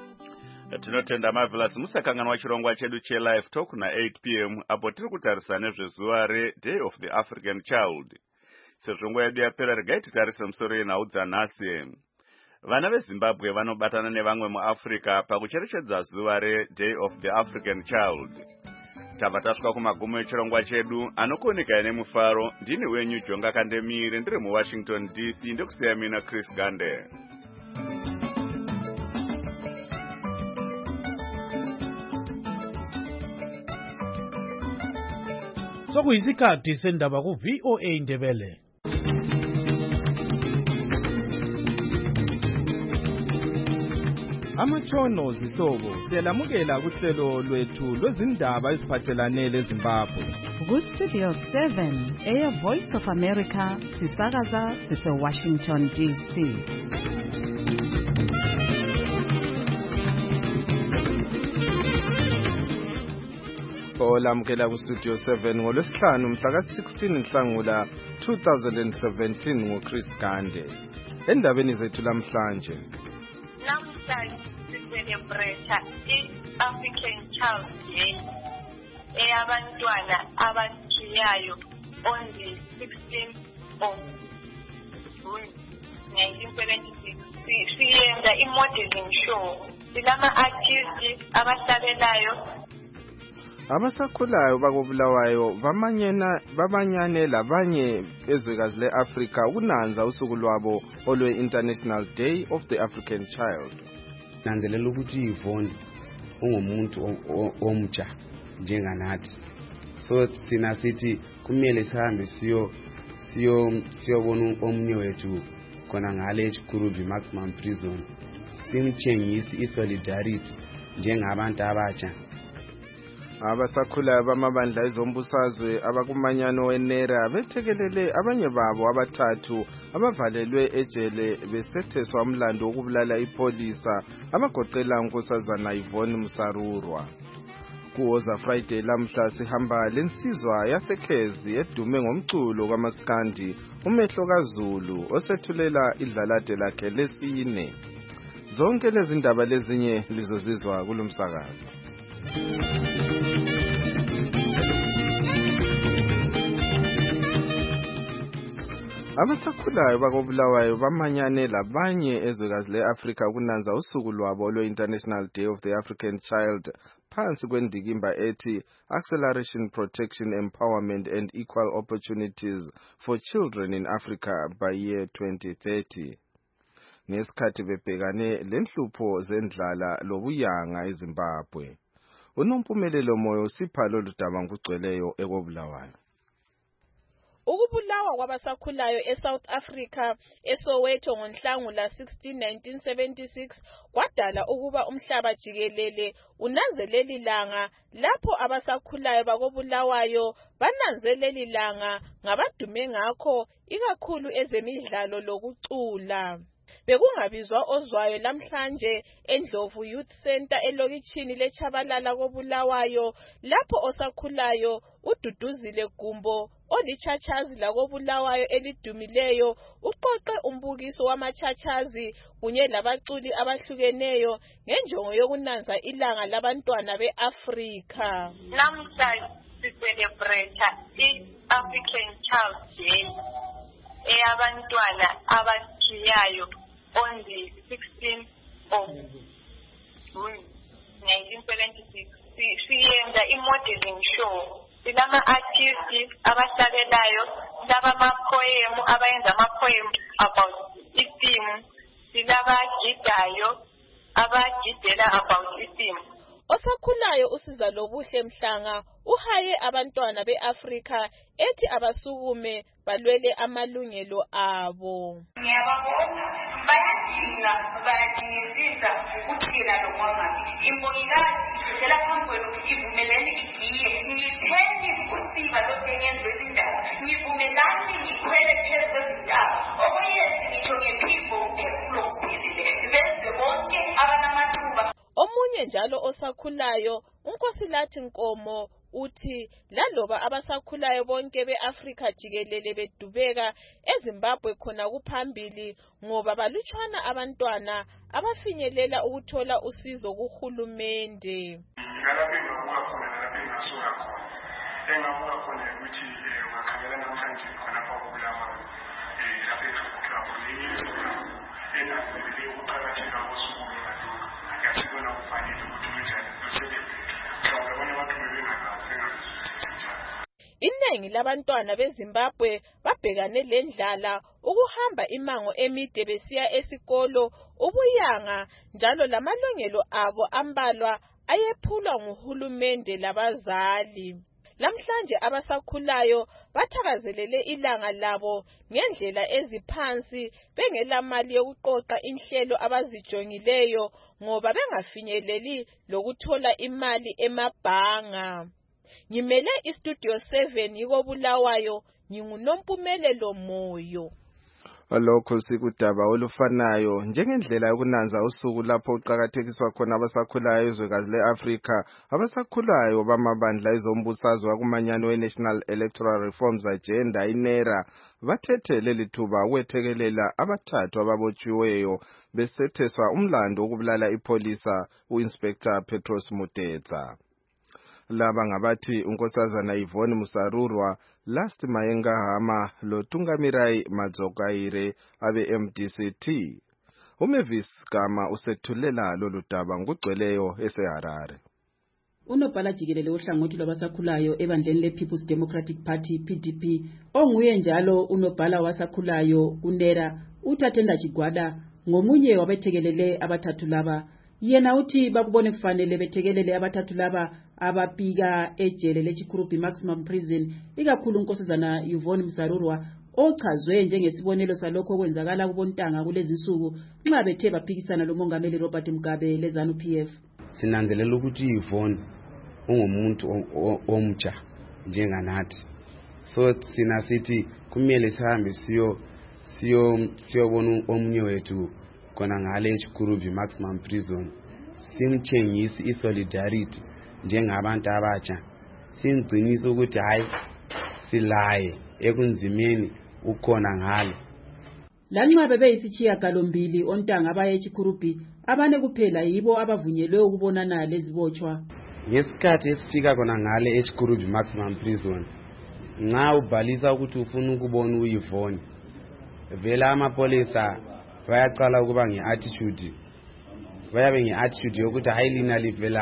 Tinotenda Marvelous. Musakanganwa chirongwa chedu cheLive Talk na 8 p.m. apo tiri kutarisa nezvezuva reDay of the African Child. Sezvo nguva yedu yapera, regai titarise musoro yenhau dzanhasi. Vana veZimbabwe vanobatana nevamwe muAfrica pakucherechedza zuva reDay of the African Child. Tabva tasvika kumagumo echirongwa chedu, anokuoneka nemufaro. Ndini wenyu Jonga Kandemire, ndiri muWashington DC, ndikusiya mina Chris Gande. Sokuyisikhathi sendaba ku VOA Indebele. Amatshono zihlobo siyalamukela kuhlelo lwethu lwezindaba eziphathelane leZimbabwe. Ku-Studio 7 Air Voice of America sisakaza sise-Washington DC. Olamukela ku-Studio 7 ngolwesihlanu mhla ka-16 Nhlangula 2017 nguChris Gande. Endabeni zethu lamhlanje. Namhlanje sicelebrate i-African Child Day eyabantwana abashiyayo on the 16th of June 1976. Siyenza i-modeling show. Silama-artists abahlabelayo. Abasakhulayo bakobulawayo bamanyane labanye ezwekazi le-Afrika ukunanza usuku lwabo olwe-International Day of the African Child. Nanzelela ukuthi Yvonne ungumuntu omtsha njenganathi. So sina sithi kumele sihambe siyobona omunye wethu khona ngale eChikurubi maximum prison. Simtshengise isolidarity njengabantu abatsha. Abasakhulayo bamabandla ezombusazwe abakumanyano wenera bethekelele abanye babo abathathu abavalelwe ejele besetheswa umlando wokubulala ipolisa abagoqela unkosazana Yvonne Musarurwa. Kuwoza Friday lamhla sihamba lensizwa yasekhezi edume ngomculo kwamaskandi umehlo kaZulu osethulela idlalade lakhe lesine. Zonke lezi ndaba lezinye lizozizwa kulomsakazo. Abasakhulayo bakobulawayo bamanyane labanye ezwekazi le-Afrika ukunanza usuku lwabo lwe-International Day of the African Child phansi kwendikimba ethi Acceleration Protection Empowerment and Equal Opportunities for Children in Africa by year 2030. Ngesikhathi bebhekane lenhlupho zendlala lobuyanga eZimbabwe. Unompumelelo moyo sipha lolu daba ngokugcweleyo ekobulawayo. Ukubulawa kwabasakhulayo eSouth Africa eSoweto ngoNhlangula 16 1976 kwadala ukuba umhlaba jikelele unanzeleli langa lapho abasakhulayo bakobulawayo bananzeleli langa ngabadume ngakho ikakhulu ezemidlalo lokucula. Bekungabizwa ozwayo lamhlanje eNdlovu Youth Center elokitshini leChabalala kobulawayo lapho osakhulayo uDuduzile Gumbo olichachazi lakobulawayo elidumileyo uqoqe umbukiso wamachachazi kunye labaculi abahlukeneyo ngenjongo yokunanza ilanga labantwana beAfrika. Namhlanje sicelebrate i-African Child Day eyabantwana abashiyayo on the 16th of June 1976. Siyenza i-modeling show. Silama-artists abahlabelayo, silama-poem abayenza ama-poem about i-theme, silabagidayo abagidela about i-theme. Osakhulayo usiza lobuhle Mhlanga uhaye abantwana beAfrika ethi abasukume balwele amalungelo abo. Ngiyababonga bayadingisisa ukuthina lo mwangabi. Imbongikazi sicela phambi kwenu ivumeleni igiye ngitheni usiba lotengenzo lwezindawo. Ngivumelani ngikhwele phezu kwezintaba. Okweyezi ngitsho ngephimbo uphefumulo kuphilile. Bese bonke abanamathuba. Omunye njalo osakhulayo uNkosilathi Nkomo uthi laloba abasakhulayo bonke beAfrika jikelele bedubeka eZimbabwe khona kuphambili ngoba balutshwana abantwana abafinyelela ukuthola usizo kuhulumende. Engabuka khona ukuthi ungakhangela namhlanje khona kwabulawayo lapha ekhaya enanzelele ukuqakatheka kosuku lwalolu yasibona kufanele ukuthi unjani lusebenze mhlawumbe abanye abantu bebenganazi bengazwisisi njalo. Iningi labantwana beZimbabwe babhekane lendlala ukuhamba imango emide besiya esikolo ubuyanga njalo lamalungelo abo ambalwa ayephulwa nguhulumende labazali. Lamhlanje abasakhulayo bathakazelele ilanga labo ngendlela eziphansi bengelamali yokuqoqa inhlelo abazijongileyo ngoba bengafinyeleli lokuthola imali emabhanga. Ngimele iStudio 7 yiko Bulawayo, nginguNompumelelo Moyo. Lokho sikudaba olufanayo njengendlela yokunanza usuku lapho uqhakathekiswa khona abasakhulayo ezwekazi leAfrika abasakhulayo bamabandla ezombusazwe wakumanyano weNational Electoral Reforms Agenda iNERA bathethe leli thuba ukwethekelela abathathu ababotshiweyo besetheswa umlando wokubulala ipolisa uInspector Petros Mutetsa. Laba ngabathi unkosazana Yvonne Musarurwa, Last Mayenga Hama loTungamirai Madzokaire abe MDCT. Umavis Gama usethulela lolu daba ngugcweleyo eseHarare. Unobhala jikelele ohlangothi lwabasakhulayo ebandleni lePeople's Democratic Party PDP onguye njalo unobhala wasakhulayo kuNERA uThathenda Chigwada ngomunye wabethekelele abathathu laba. Yena uthi bakubone kufanele bethekelele abathathu laba abapika ejele leChikurubi Maximum Prison ikakhulu unkosazana Yvonne Musarurwa ochazwe njengesibonelo salokho kwenzakala kubontanga kulezi nsuku nxa bethe baphikisana lomongameli Robert Mugabe leZANU-PF. Sinanzelela ukuthi Yvonne ungumuntu omtsha njenganathi, so sina sithi kumele sihambe siyobona omunye wethu khona ngale eChikurubi Maximum Prison, simtshengisi isolidarity njengabantu abatsha, simgcinisa ukuthi hayi silaye ekunzimeni ukhona ngale. Lanxa bebeyisitshiya galombili ontanga abaye eChikurubi, abane kuphela yibo abavunyelwe ukubonana lezibotshwa. Ngesikhathi esifika khona ngale eChikurubi Maximum Prison, nxa ubhalisa ukuthi ufuna ukubona uYvonne, vela amapolisa bayaqala ukuba ngeattitude, bayabe ngeattitude yokuthi hayi lina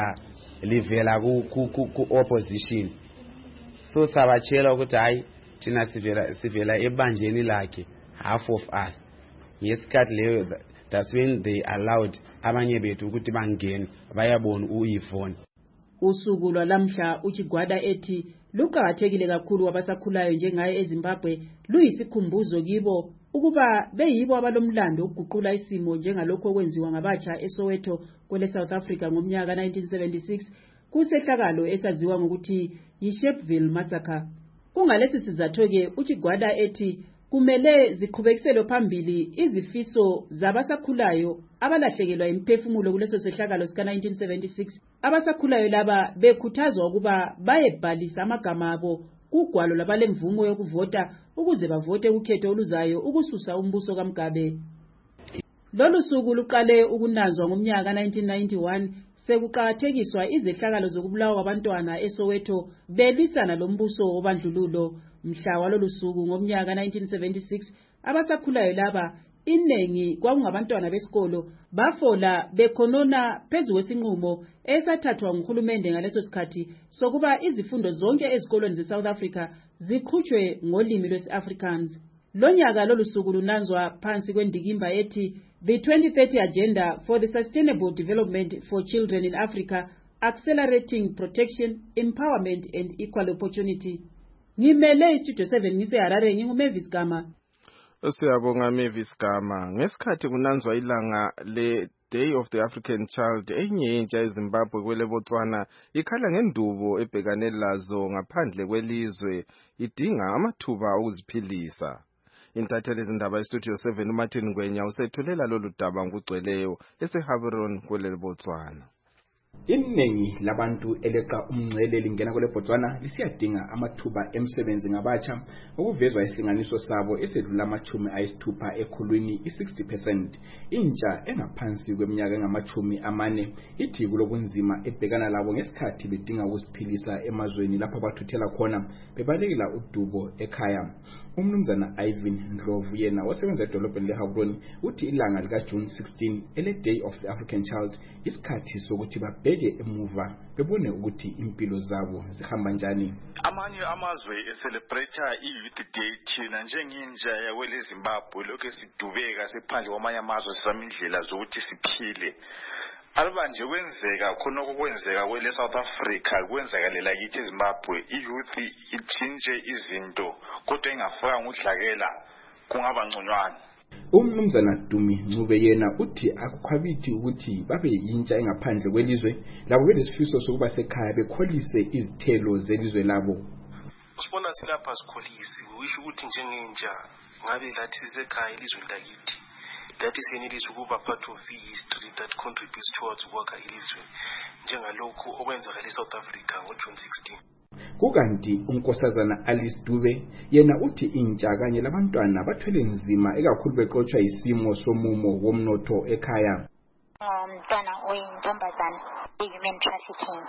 livela ku opposition. So sabatshela ukuthi hayi thina sivela ebanjeni lakhe, half of us. Ngesikhathi leyo, that's when they allowed abanye bethu ukuthi bangene bayabona uYvonne. Usuku lwalamhla uChigwada ethi luqhakathekile kakhulu wabasakhulayo njengaye eZimbabwe luyisikhumbuzo kibo ukuba beyibo abalomlando ukuguqula isimo njengalokho okwenziwa ngabatsha eSoweto kwele South Africa ngomnyaka 1976 kusehlakalo esaziwa ngokuthi yiSharpeville Massacre. Kungalesi sizathu ke uChigwada ethi kumele ziqhubekisele phambili izifiso zabasakhulayo abalahlekelwa imphefumulo kuleso sehlakalo sika 1976. Abasakhulayo laba bekhuthazwa ukuba bayebhalisa amagama abo kugwalo labalemvumo yokuvota ukuze bavote ukhetho oluzayo ukususa umbuso kaMugabe. Lolu suku luqale ukunanzwa ngomnyaka 1991 sekuqhakathekiswa izehlakalo zokubulawa kwabantwana eSoweto belwisana lombuso wobandlululo. Mhla walolu suku ngomnyaka 1976 abasakhulayo laba inengi kwakungabantwana besikolo bafola bekhonona phezu kwesinqumo esathathwa nguhulumende ngaleso sikhathi sokuba izifundo zonke ezikolweni zeSouth Africa ziqhutshwe ngolimi lwesi-Afrikaans. Lonyaka lolu suku lunanzwa phansi kwendikimba ethi The 2030 Agenda for the Sustainable Development for Children in Africa, Accelerating Protection, Empowerment and Equal Opportunity. Ngimele iStudio 7 ngiseHarare nginguMavis Gama. Siyabonga Mavis Gama. Ngesikhathi kunanzwa ilanga le Day of the African Child, enye yentsha eZimbabwe kwele Botswana ikhala ngendubo ebhekane lazo ngaphandle kwelizwe idinga amathuba okuziphilisa. Intatheli zindaba yeStudio 7 uMartin Ngwenya usethulela lolu daba ngugcweleyo eseHaveron kwele Botswana. Iningi labantu eleqa umngcele lingena kwele Botswana lisiyadinga amathuba emsebenzi ngabatsha okuvezwa isilinganiso sabo esedlula amachumi ayisithupha ekhulwini i-60%. Intsha engaphansi kweminyaka engamachumi amane ithi kulobunzima ebhekana labo ngesikhathi bedinga ukuziphilisa emazweni lapho bathuthela khona bebalekela udubo ekhaya. Umnumzana Ivan Ndlovu yena osebenza edolobheni leHaveron uthi ilanga lika June 16 ele Day of the African Child isikhathi sokuthi babheke emuva bebone ukuthi impilo zabo zihamba njani. Amanye amazwe eselebrate i-Youth Day thina njengenja yakwele Zimbabwe lokho sidubeka sephandle kwamanye amazwe sami indlela zokuthi siphile. alibanje kwenzeka khona okwenzeka kwele South Africa kwenzakalela kithi eZimbabwe iyouth itshintshe izinto kodwa ingafaka ngudlakela kungaba ngconywana. Umnumzana Dumi Ncube yena uthi akukhwabithi ukuthi babe yintsha engaphandle kwelizwe labo belesifiso sokuba sekhaya bekholise izithelo zelizwe labo. Usibona silapha sikholisi wisho ukuthi njengentsha ngabe lathi sisekhaya elizweni lakithi. That is yenelisa ukuba part of history that contributes towards ukwakha ilizwe njengalokhu okwenzakala eSouth Africa ngo-June 16. Kukanti unkosazana Alice Dube yena uthi intsha kanye labantwana bathwele nzima ekakhulu beqotshwa isimo somumo womnotho ekhaya. Umntwana oyintombazana i-human trafficking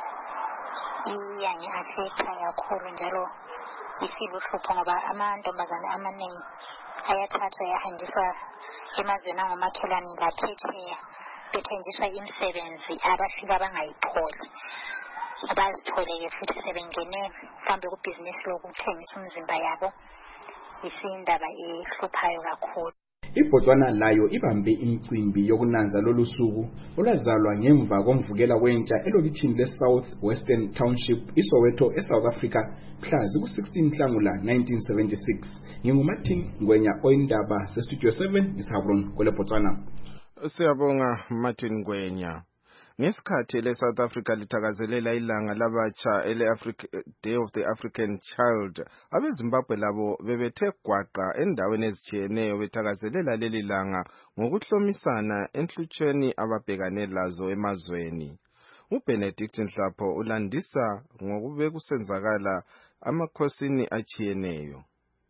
iyangi affecta kakhulu njalo isibuhlupho ngoba amantombazana amaningi ayathathwa yahanjiswa emazweni angomakhelwane laphetsheya bethenjiswa imisebenzi abafika bangayitholi. Abazitholeke futhi sebengene mhlawumbe kubhizinisi lokuthengisa umzimba yabo isindaba ehluphayo kakhulu. iBotswana layo ibambe imicimbi yokunanza lolu suku olwazalwa ngemva komvukela wentsha elokithini leSouth Western Township iSoweto eSouth Africa mhla ziku-16 Nhlangula 1976. NginguMartin Ngwenya oyindaba sestudio 7 eShabron kwele Botswana. Siyabonga Martin Ngwenya. Ngesikhathi leSouth Africa lithakazelela ilanga labatsha ele-Africa Day of the African Child, abeZimbabwe labo bebethe gwaqa endaweni ezitshiyeneyo bethakazelela leli langa ngokuhlomisana enhlutshweni ababhekane lazo emazweni. uBenedict Nhlapho ulandisa ngokube kusenzakala amakhosini atshiyeneyo.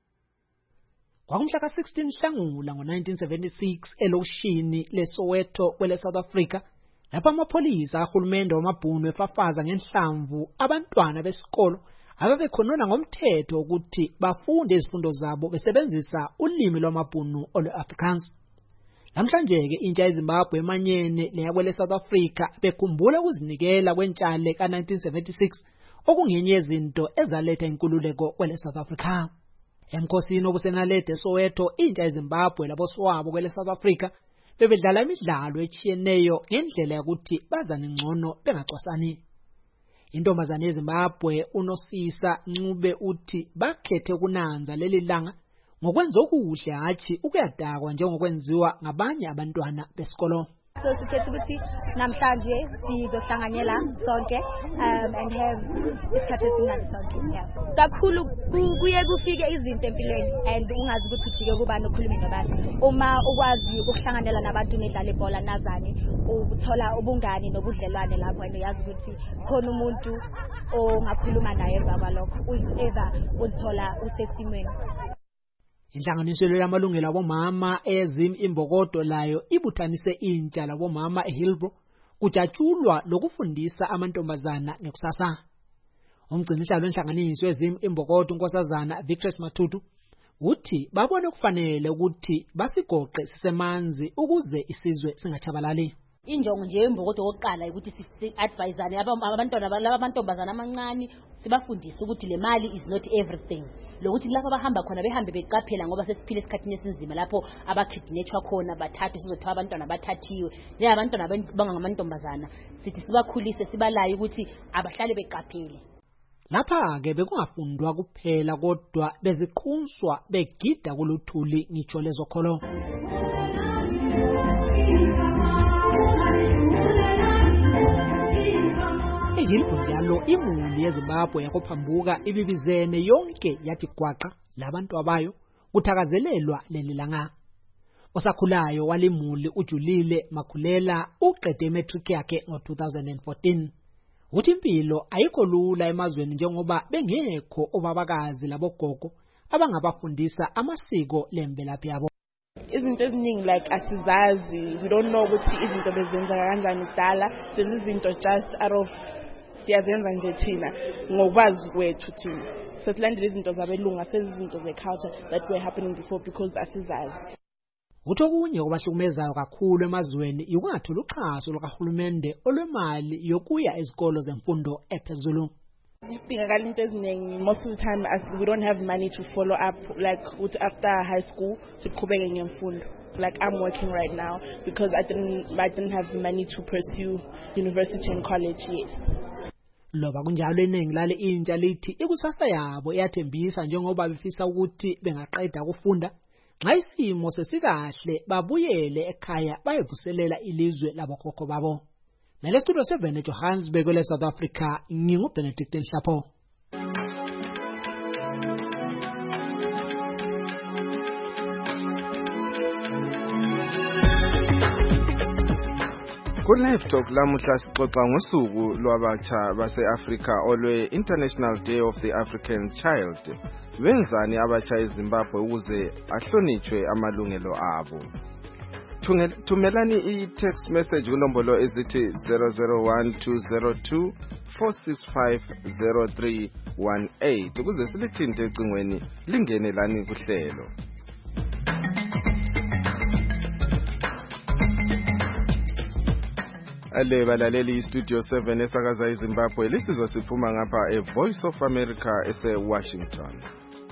Kwakumhla ka-16 Nhlangula ngo-1976 elokishini leSoweto kwele South Africa, lapho amapholisa ahulumende wamabhunu efafaza ngenhlamvu abantwana besikolo ababekhonona ngomthetho ukuthi bafunde izifundo zabo besebenzisa ulimi lwamabhunu olwe-Afrikaans. Namhlanje-ke intsha yeZimbabwe emanyene neyakwele South Africa bekhumbula ukuzinikela kwentshale ka-1976 okungenye yezinto ezaletha inkululeko kwele South Africa. Emkhosini obusenalede eSoweto, intsha yeZimbabwe laboswabo kwele South Africa bebedlala imidlalo etshiyeneyo ngendlela yokuthi bazane ngcono bengacwasani. Intombazane yeZimbabwe uNosisa Ncube uthi bakhethe kunanza leli langa ngokwenza okuhle hatshi ukuyadakwa njengokwenziwa ngabanye abantwana besikolo. So sikhethe ukuthi namhlanje sizohlanganyela sonke and have isikhathi esimnandi sonke. Kakhulu kuye kufike izinto empilweni and ungazi ukuthi ujike kubani okhuluma nabani. Uma ukwazi ukuhlanganela nabantu nedlala ibhola nazani uthola ubungani nobudlelwane lapho and uyazi ukuthi khona umuntu ongakhuluma naye emva kwalokho uzithola usesimweni. Inhlanganiso yamalungelo abomama eZim Imbokodo layo ibuthanise intsha labomama eHillbrow kujatshulwa lokufundisa amantombazana ngekusasa. Umgcinihlalo wenhlanganiso eZim Imbokodo unkosazana Victor Matutu uthi babone kufanele ukuthi basigoqe sisemanzi ukuze isizwe singachabalali. Injongo nje embokodo oqala ukuthi si-advisane abantwana laba amantombazana amancane sibafundise ukuthi le mali is not everything. Lokuthi lapho abahamba khona behambe beqaphela ngoba sesiphile esikhathini esinzima lapho abakidnetshwa khona bathathu sizothiwa abantwana bathathiwe. Le abantwana bangamantombazana sithi sibakhulise sibalaye ukuthi abahlale beqaphele. Lapha-ke bekungafundwa kuphela kodwa beziqhunshwa begida kuluthuli ngitsho lezokholo. Njalo imuli yeZimbabwe yakophambuka ibibizene yonke yathi gwaqa labantu abayo kuthakazelelwa leli langa. Osakhulayo walimuli uJulile Makhulela uqede imatric yakhe ngo-2014. Uthi impilo ayikho lula emazweni njengoba bengekho obabakazi labogogo abangabafundisa amasiko lemvelaphi yabo. Izinto eziningi like asizazi, we don't know ukuthi izinto bezenzeka kanjani kudala, sezizinto just out of siyazenza nje thina ngokwazi kwethu thina. Sesilandela izinto zabelunga sezizinto ze-culture that were happening before because asizazi. Utho kunye kubahlukumezayo kakhulu emazweni ikungathola uxhaso lukahulumende olwemali yokuya ezikolo zemfundo ephezulu. Kudingakala into eziningi, most of the time as we don't have money to follow up like after high school siqhubeke ngemfundo. like I'm working right now because I didn't have the money to pursue university and college. Yes. Loba kunjalo iningi lale intsha lithi ikusasa yabo iyathembisa njengoba befisa ukuthi bengaqeda ukufunda nxa isimo sesikahle babuyele ekhaya bayevuselela ilizwe labokhokho babo. Nale studio 7 eJohannesburg le South Africa nginguBenedict Nhlapho. Ku-Live Talk lamuhla sixoxa ngosuku lwabatsha base-Afrika olwe International Day of the African Child. Benzani abatsha eZimbabwe ukuze ahlonitshwe amalungelo abo? Thumelani i-text message kunombolo ezithi 001202465038 ukuze silithinte ecingweni lingene lani kuhlelo. Ale balaleli Studio 7 esakaza eZimbabwe lisizwa siphuma ngapha eVoice of America ese-Washington.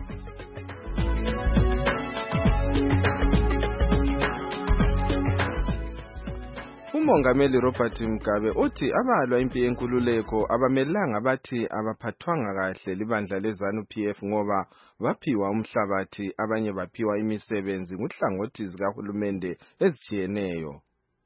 Umongameli Robert Mugabe uthi abalwa impi yenkululeko abamelanga bathi abaphathwanga kahle libandla leZANU-PF ngoba baphiwa umhlabathi abanye baphiwa imisebenzi nguhlangothi zikahulumende ezijiyeneyo.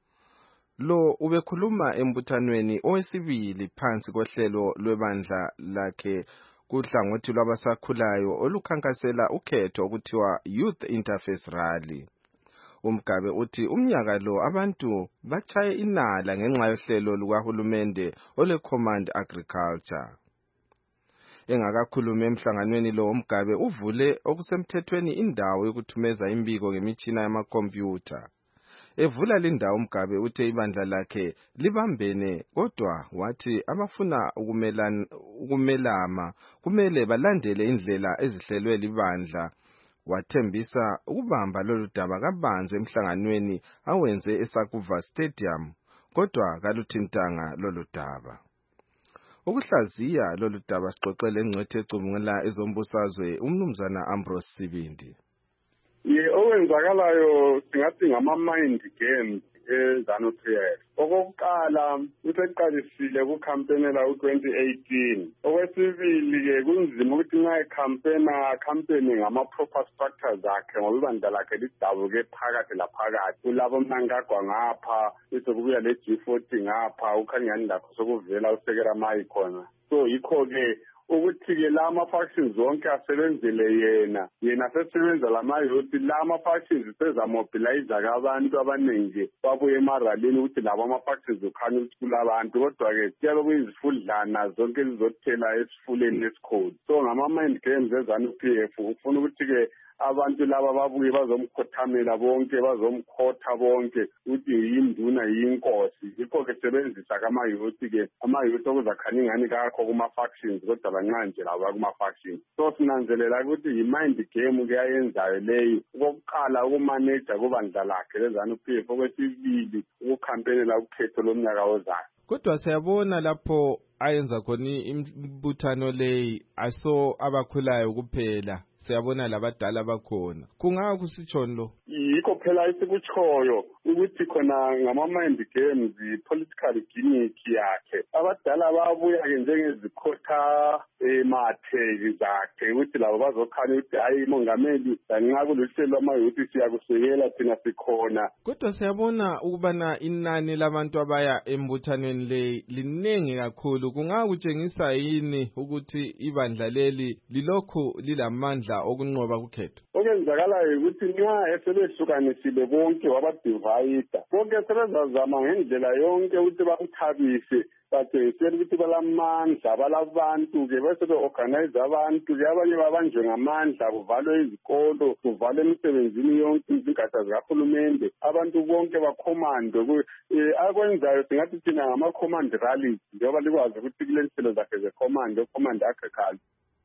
Lo ubekhuluma embuthanweni owesibili phansi kohlelo lwebandla lakhe kuhlangothi lwabasakhulayo olukhankasela ukhetho okuthiwa Youth Interface Rally. Umgabe uthi umnyaka lo abantu bachaye inala ngenxa yohlelo lukahulumende ole Command Agriculture. Engakakhuluma emhlanganweni lo umgabe uvule okusemthethweni indawo yokuthumeza imbiko ngemitshina yamakhompyutha. Evula lindawo umgabe uthe ibandla lakhe libambene kodwa wathi abafuna ukumelama kumele balandele indlela ezihlelwe libandla. Wathembisa ukubamba lolu daba kabanzi emhlanganweni awenze eSakuva Stadium kodwa kaluthintanga lolu daba. Ukuhlaziya lolu daba sixoxele engcwethe ecubungela ezombusazwe umnumzana Ambrose Sibindi. Okwenzakalayo singathi ngama-mind games eZANU-PF. Okokuqala useqalisile kukhampenela u-2018. Okwesibili-ke kunzima ukuthi nxa ekhampeni ngama-proper structures akhe ngoba ibandla lakhe lidabuke phakathi laphakathi. Kulabo mnankagwa ngapha besekubuya le-G40 ngapha ukhanyani lakho sokuvela usekela mayi khona. So yikho-ke ukuthi-ke la ama-factions zonke asebenzele yena sesebenza lama-youth la ama-factions sezamobilize-ke abantu abaningi babuye emaralini ukuthi labo ama-factions ukhanya ukuthi kulabantu kodwa-ke kuyabe kuyizifudlana zonke ezizothela esifuleni esikhulu. So ngama-mind games eZANU-PF ufuna ukuthi-ke abantu laba babuye bazomkhothamela bonke bazomkhotha bonke ukuthi yinduna yinkosi. Yikho-ke sebenzisa kama-youth-ke ama-youth okuzakhanya ingani kakho kuma-factions kodwa bancane nje laba kuma-factions. So sinanzelela ukuthi yi-mind game-ke ayenzayo leyo okokuqala ukumaneja kubandla lakhe leZANU-PF okwesibili ukukhampenela ukhetho lomnyaka ozayo. Kodwa siyabona lapho ayenza khona imbuthano leyi aso abakhulayo kuphela. Siyabona labadala bakhona. Kungaka kusitshoni lo? Yikho phela isikutshoyo ukuthi khona ngama-mind games i-political gimmick yakhe. Abadala babuya-ke njengezikhotha mathe zakhe ukuthi labo bazokhanya ukuthi hayi mongameli lanxa kuluhlelo lwama-youth siyakusekela thina sikhona. Kodwa siyabona ukubana inani labantu abaya embuthanweni leyi liningi kakhulu. Kungaka kutshengisa yini ukuthi ibandla leli lilokhu lilamandla okunqoba ukhetho? Okwenzakalayo ukuthi nxa esebehlukanisile bonke wabadivayida bonke sebezazama ngendlela yonke ukuthi bakuthabise batshengisela ukuthi balamandla balabantu-ke bese be-organize abantu-ke abanye babanjwe ngamandla kuvalwe izikolo kuvalwe emsebenzini yonke izingatsha zikahulumende abantu bonke bakhomandwe. Akwenzayo singathi thina ngama-command rallies njengoba likwazi ukuthi kule nhlelo zakhe ze-command agriculture.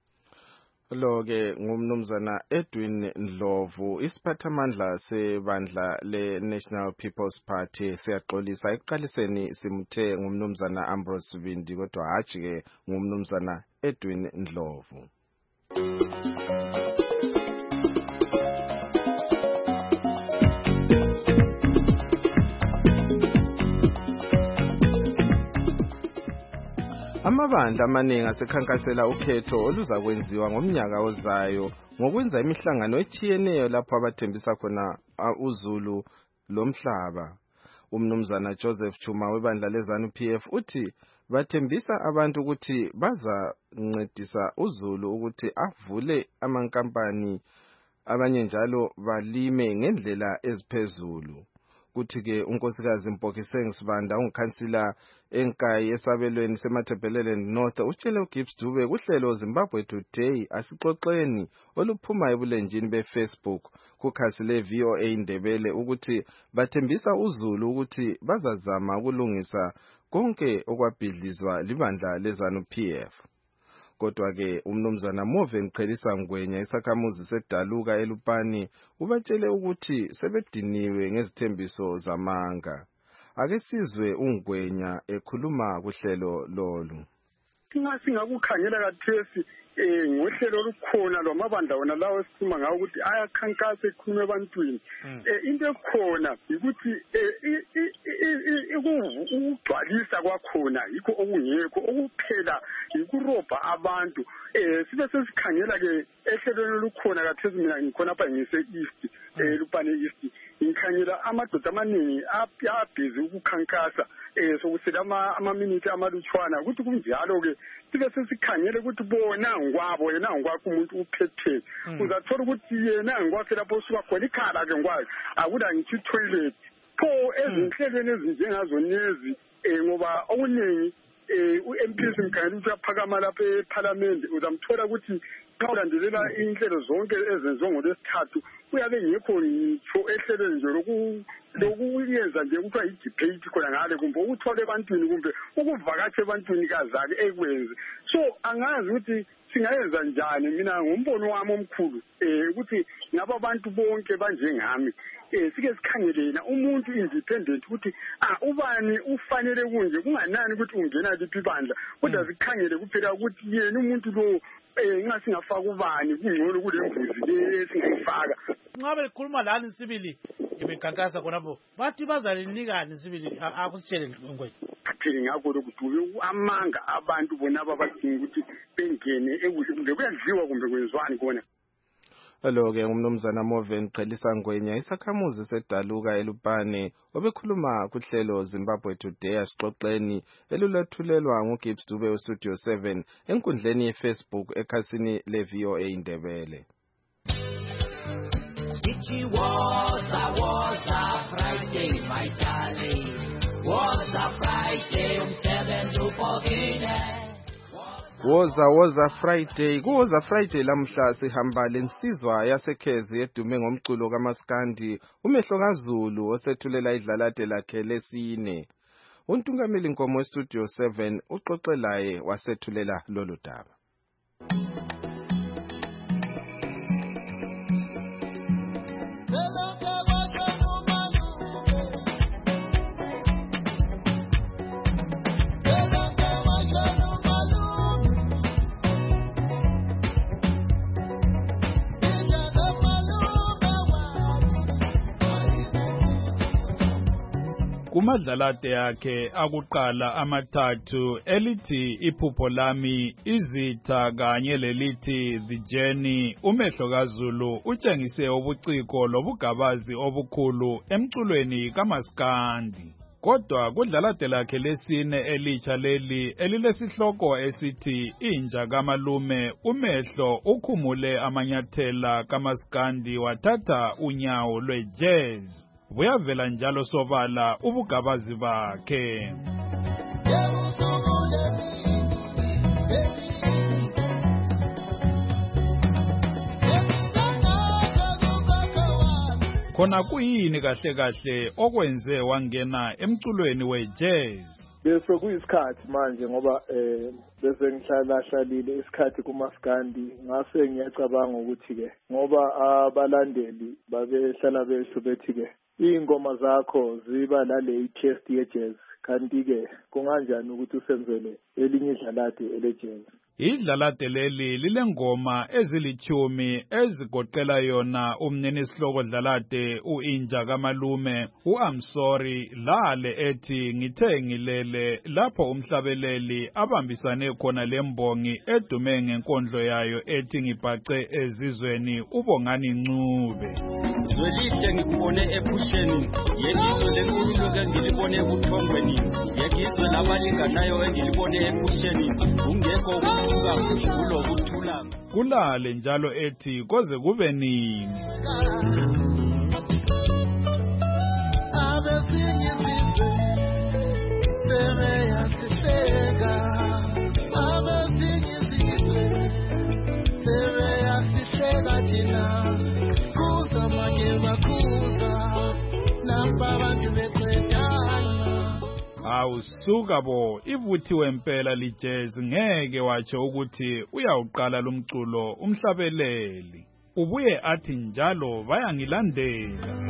Lo-ke ngumnumzana Edwin Ndlovu isiphathamandla sebandla le-National People's Party. Siyaxolisa ekuqaliseni simuthe ngumnumzana Ambrose Sibindi kodwa hatshi-ke ngumnumzana Edwin Ndlovu. Amabandla amaningi asekhankasela ukhetho oluzakwenziwa ngomnyaka ozayo ngokwenza imihlangano etshiyeneyo lapho abathembisa khona uzulu lomhlaba. Umnumzana Joseph Chuma webandla leZANU-PF uthi bathembisa abantu ukuthi bazancedisa uzulu ukuthi avule amankampani, abanye njalo balime ngendlela eziphezulu. Kuthi-ke unkosikazi Mpokiseng Sibanda ungikhansila enkayi esabelweni seMatabeleland North utshele uGibbs Dube kuhlelo Zimbabwe Today asixoxeni oluphuma ebulenjini beFacebook kukhasi leVOA Indebele ukuthi bathembisa uzulu ukuthi bazazama ukulungisa konke okwabhidlizwa libandla leZANU-PF. Kodwa-ke umnumzana Moven Qhelisa Ngwenya isakhamuzi seDaluka eLupane ubatshele ukuthi sebediniwe ngezithembiso zamanga. Ake sizwe uNgwenya ekhuluma kuhlelo lolu. Singakukhangela kathesi ngohlelo olukhona lwamabandla wona lawo esikhuluma ngawo ukuthi ayakhankasa ekhulume ebantwini. Into ekhona ukuthi ukugcwalisa kwakhona yikho okungekho, okuphela yikurobha abantu. Sibe sesikhangela ke ehlelweni olukhona kathesi mina ngikhona apha ngise-East Lupane East. Ngikhangela amadoda amaningi abhizi ukukhankasa sokusela ama-minute amalutshwana ukuthi kunjalo ke sibe sesikhangele ukuthi bona ngokwabo yena ngokwakho umuntu uphethe uzathola ukuthi yena ngokwakhe lapho usuka khona ikhala ke ngwayo akula ngithi toilet pho ezinhlelweni ezinjengazonezi ngoba okuningi u-MP simkhangela ukuthi uyaphakama lapha eParliament uzamthola ukuthi xa ulandelela inhlelo zonke ezenziwa ngolwesithathu uyabe ngekho ngitsho ehlelweni nje lokuyenza nje kuthiwa yi-debate khona ngale kumbe ukuthole ebantwini kumbe ukuvakatsha ebantwini kazake ekwenze. So angazi ukuthi singayenza njani. Mina ngombono wami omkhulu ukuthi ngaba abantu bonke banjengami sike sikhangelena umuntu independent ukuthi ubani ufanele kunje kunganani ukuthi ungena liphi ibandla kodwa sikhangele kuphela ukuthi yena umuntu lo ngasingafaka ubani kungcono kule mvuzi lesingayifaka. Ngabe likhuluma lani sibili imikhankasa khonapho bathi bazalinikani sibili akusitshele Ngwenya. Athini ngakho lokuthi amanga abantu bona abadinga ukuthi bengene ekuhle kumbe kuyadliwa kumbe kwenzwani kona. Lo-ke umnumzana Moven Qhelisa Ngwenya isakhamuzi seDaluka eLupane obekhuluma kuhlelo Zimbabwe Today asixoxeni elulathulelwa nguGibbs Dube uStudio 7 enkundleni yeFacebook ekhasini leVOA Indebele. Was a Friday, my darling. Was a Friday, umsebenzi upokile. Woza Friday. Kuwoza Friday lamhla sihamba lensizwa yasekhezi edume ngomculo kaMaskandi umehlo kaZulu osethulela idlalade lakhe lesine. Untungameli Nkomo Studio 7 uxoxelaye wasethulela lolu daba. Kumadlalade yakhe akuqala amathathu elithi iphupho lami, izitha kanye lelithi the journey, umehlo kaZulu utshengise ubuciko lobugabazi obukhulu emculweni kaMaskandi. Kodwa kudlalade lakhe lesine elitsha leli elilesihloko esithi inja kamalume, umehlo ukhumule amanyathela kaMaskandi wathatha unyawo lwe-jazz. Buyavela njalo sobala ubugabazi bakhe. Khona kuyini kahle kahle okwenze wangena emculweni we-jazz? Bese kuyisikhathi manje ngoba bese ngihlala-hlalile isikhathi kuMaskandi ngase ngiyacabanga ukuthi-ke ngoba abalandeli babehlala besho bethi-ke iy'ngoma zakho ziba nale i-taste ye-jazz kanti-ke kunganjani ukuthi usenzele elinye idlalade ele-jazz. Idlalade leli lilengoma ezilithumi ezigoqela yona umninisihloko Dlalade uInja kaMalume I'm sorry lale ethi ngithe ngilele lapho umhlabeleli abambisane khona lembongi edume ngenkondlo yayo ethi ngibhace ezizweni uBongani Ncube. Zwelihle ngikubone ebusheni yengizwe lenkulumo ngilibone ebuthongweni yengizwe labalinganayo engilibone ebusheni ungekho kulale njalo ethi koze kube nini awusuka bo ivuthiwe impela lijazz ngeke watsho ukuthi uyawuqala lumculo umhlabeleli ubuye athi njalo bayangilandela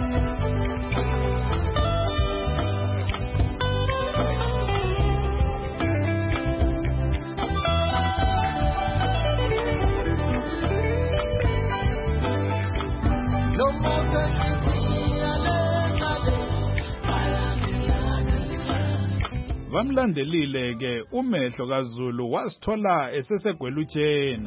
Bamlandelile ke umehlo kaZulu wasithola esesegwelutshena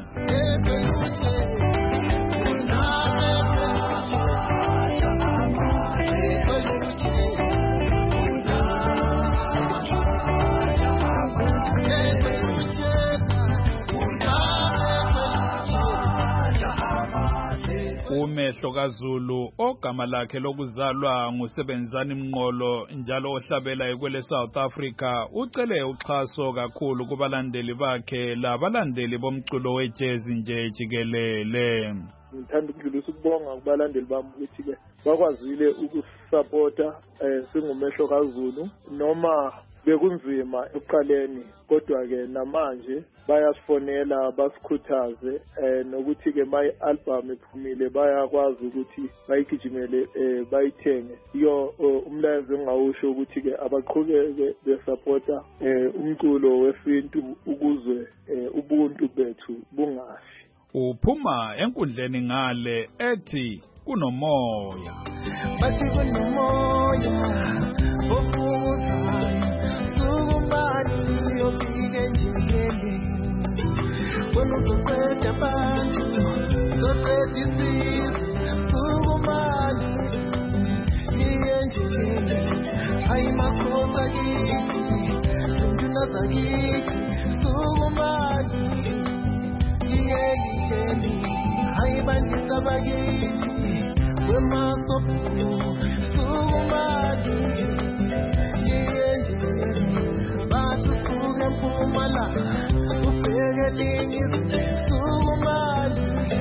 umehlo kaZulu ogama lakhe lokuzalwa nguSebenzani Mnqolo njalo ohlabela kwele South Africa ucele uxhaso kakhulu kubalandeli bakhe labalandeli bomculo wejazz nje jikelele. Ngithanda ukudlulisa ukubonga kubalandeli bami ukuthi ke bakwazile ukusupporta singumehlo kaZulu noma bekunzima ekuqaleni kodwa ke namanje bayasifonela basikhuthaze nokuthi ke my album iphumile bayakwazi ukuthi bayigijimele bayithenge iyo umlayezo engawusho ukuthi ke abaqhubeke besupporta umculo wesintu ukuze ubuntu bethu bungafi. Uphuma enkundleni ngale ethi kunomoya bathi kunomoya ofuzayo sukumbani yofike njengele wena uzoqeda abantu uzoqeda isizwe sukumbani niye njengele hayi makhosa kithi nduna zakithi sukumbani niye njengele hayi bandisa bakithi wemasofu sukumbani niye njengele bathi suke mpumala ubheke lingizi sukumbani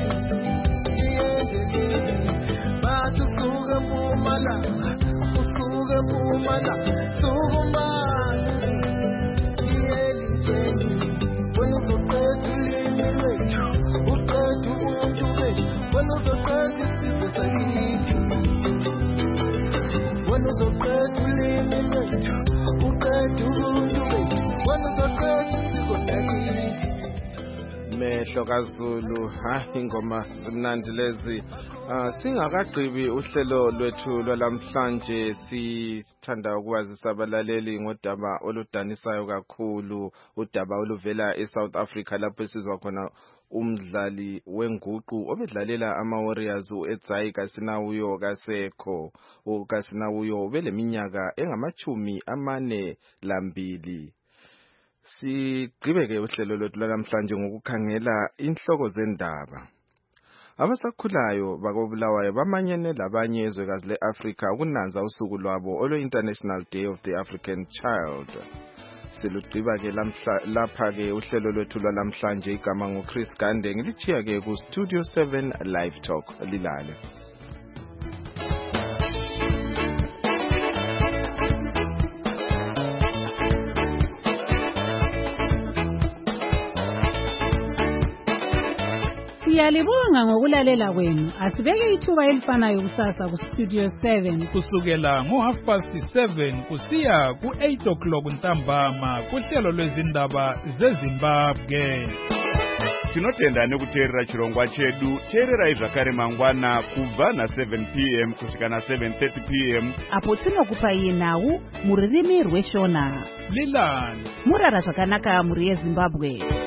niye njengele bathi suke mpumala usuke mpumala sukumbani niye njengele wena uzoqeda ulimi lwethu uqeda ubuntu bethu wena uzoqeda isizwe sakithi wena uzoqeda ulimi lwethu uqeda ubuntu bethu wena uzoqeda isizwe sakithi. Mehlo kaZulu ingoma zimnandi lezi. Singakagqibi uhlelo lwethu lwalamhlanje sithanda ukwazisa abalaleli ngodaba oludanisayo kakhulu udaba oluvela eSouth Africa lapho sizwa khona umdlali wenguqu obedlalela ama-Warriors uEdzai Kasinawuyo kasekho uKasinawuyo ubeleminyaka engama-42. Sigqibeke uhlelo lwethu lwalamhlanje ngokukhangela inhloko zendaba. Abasakhulayo bakobulawayo bamanyene labanye ezwekazi le-Afrika ukunanza usuku lwabo olwe-International Day of the African Child. Silugqiba-ke lapha-ke uhlelo lwethu lwalamhlanje igama nguChris Gande ngilichiya-ke ku-Studio 7 Live Talk lilale. Siyalibonga ngokulalela kwenu. Asibeke ithuba elifanayo kusasa ku Studio 7 kusukela ngo7:30 kusiya ku8 o'clock ntambama kuhlelo lwezindaba zeZimbabwe. Tinotenda nekuteerera chirongwa chedu. Teererai zvakare mangwana kubva na7 p.m. kusvika na7:30 p.m. apo tinokupai nhau muririmi rweshona. Lilani murara zvakanaka muri yeZimbabwe.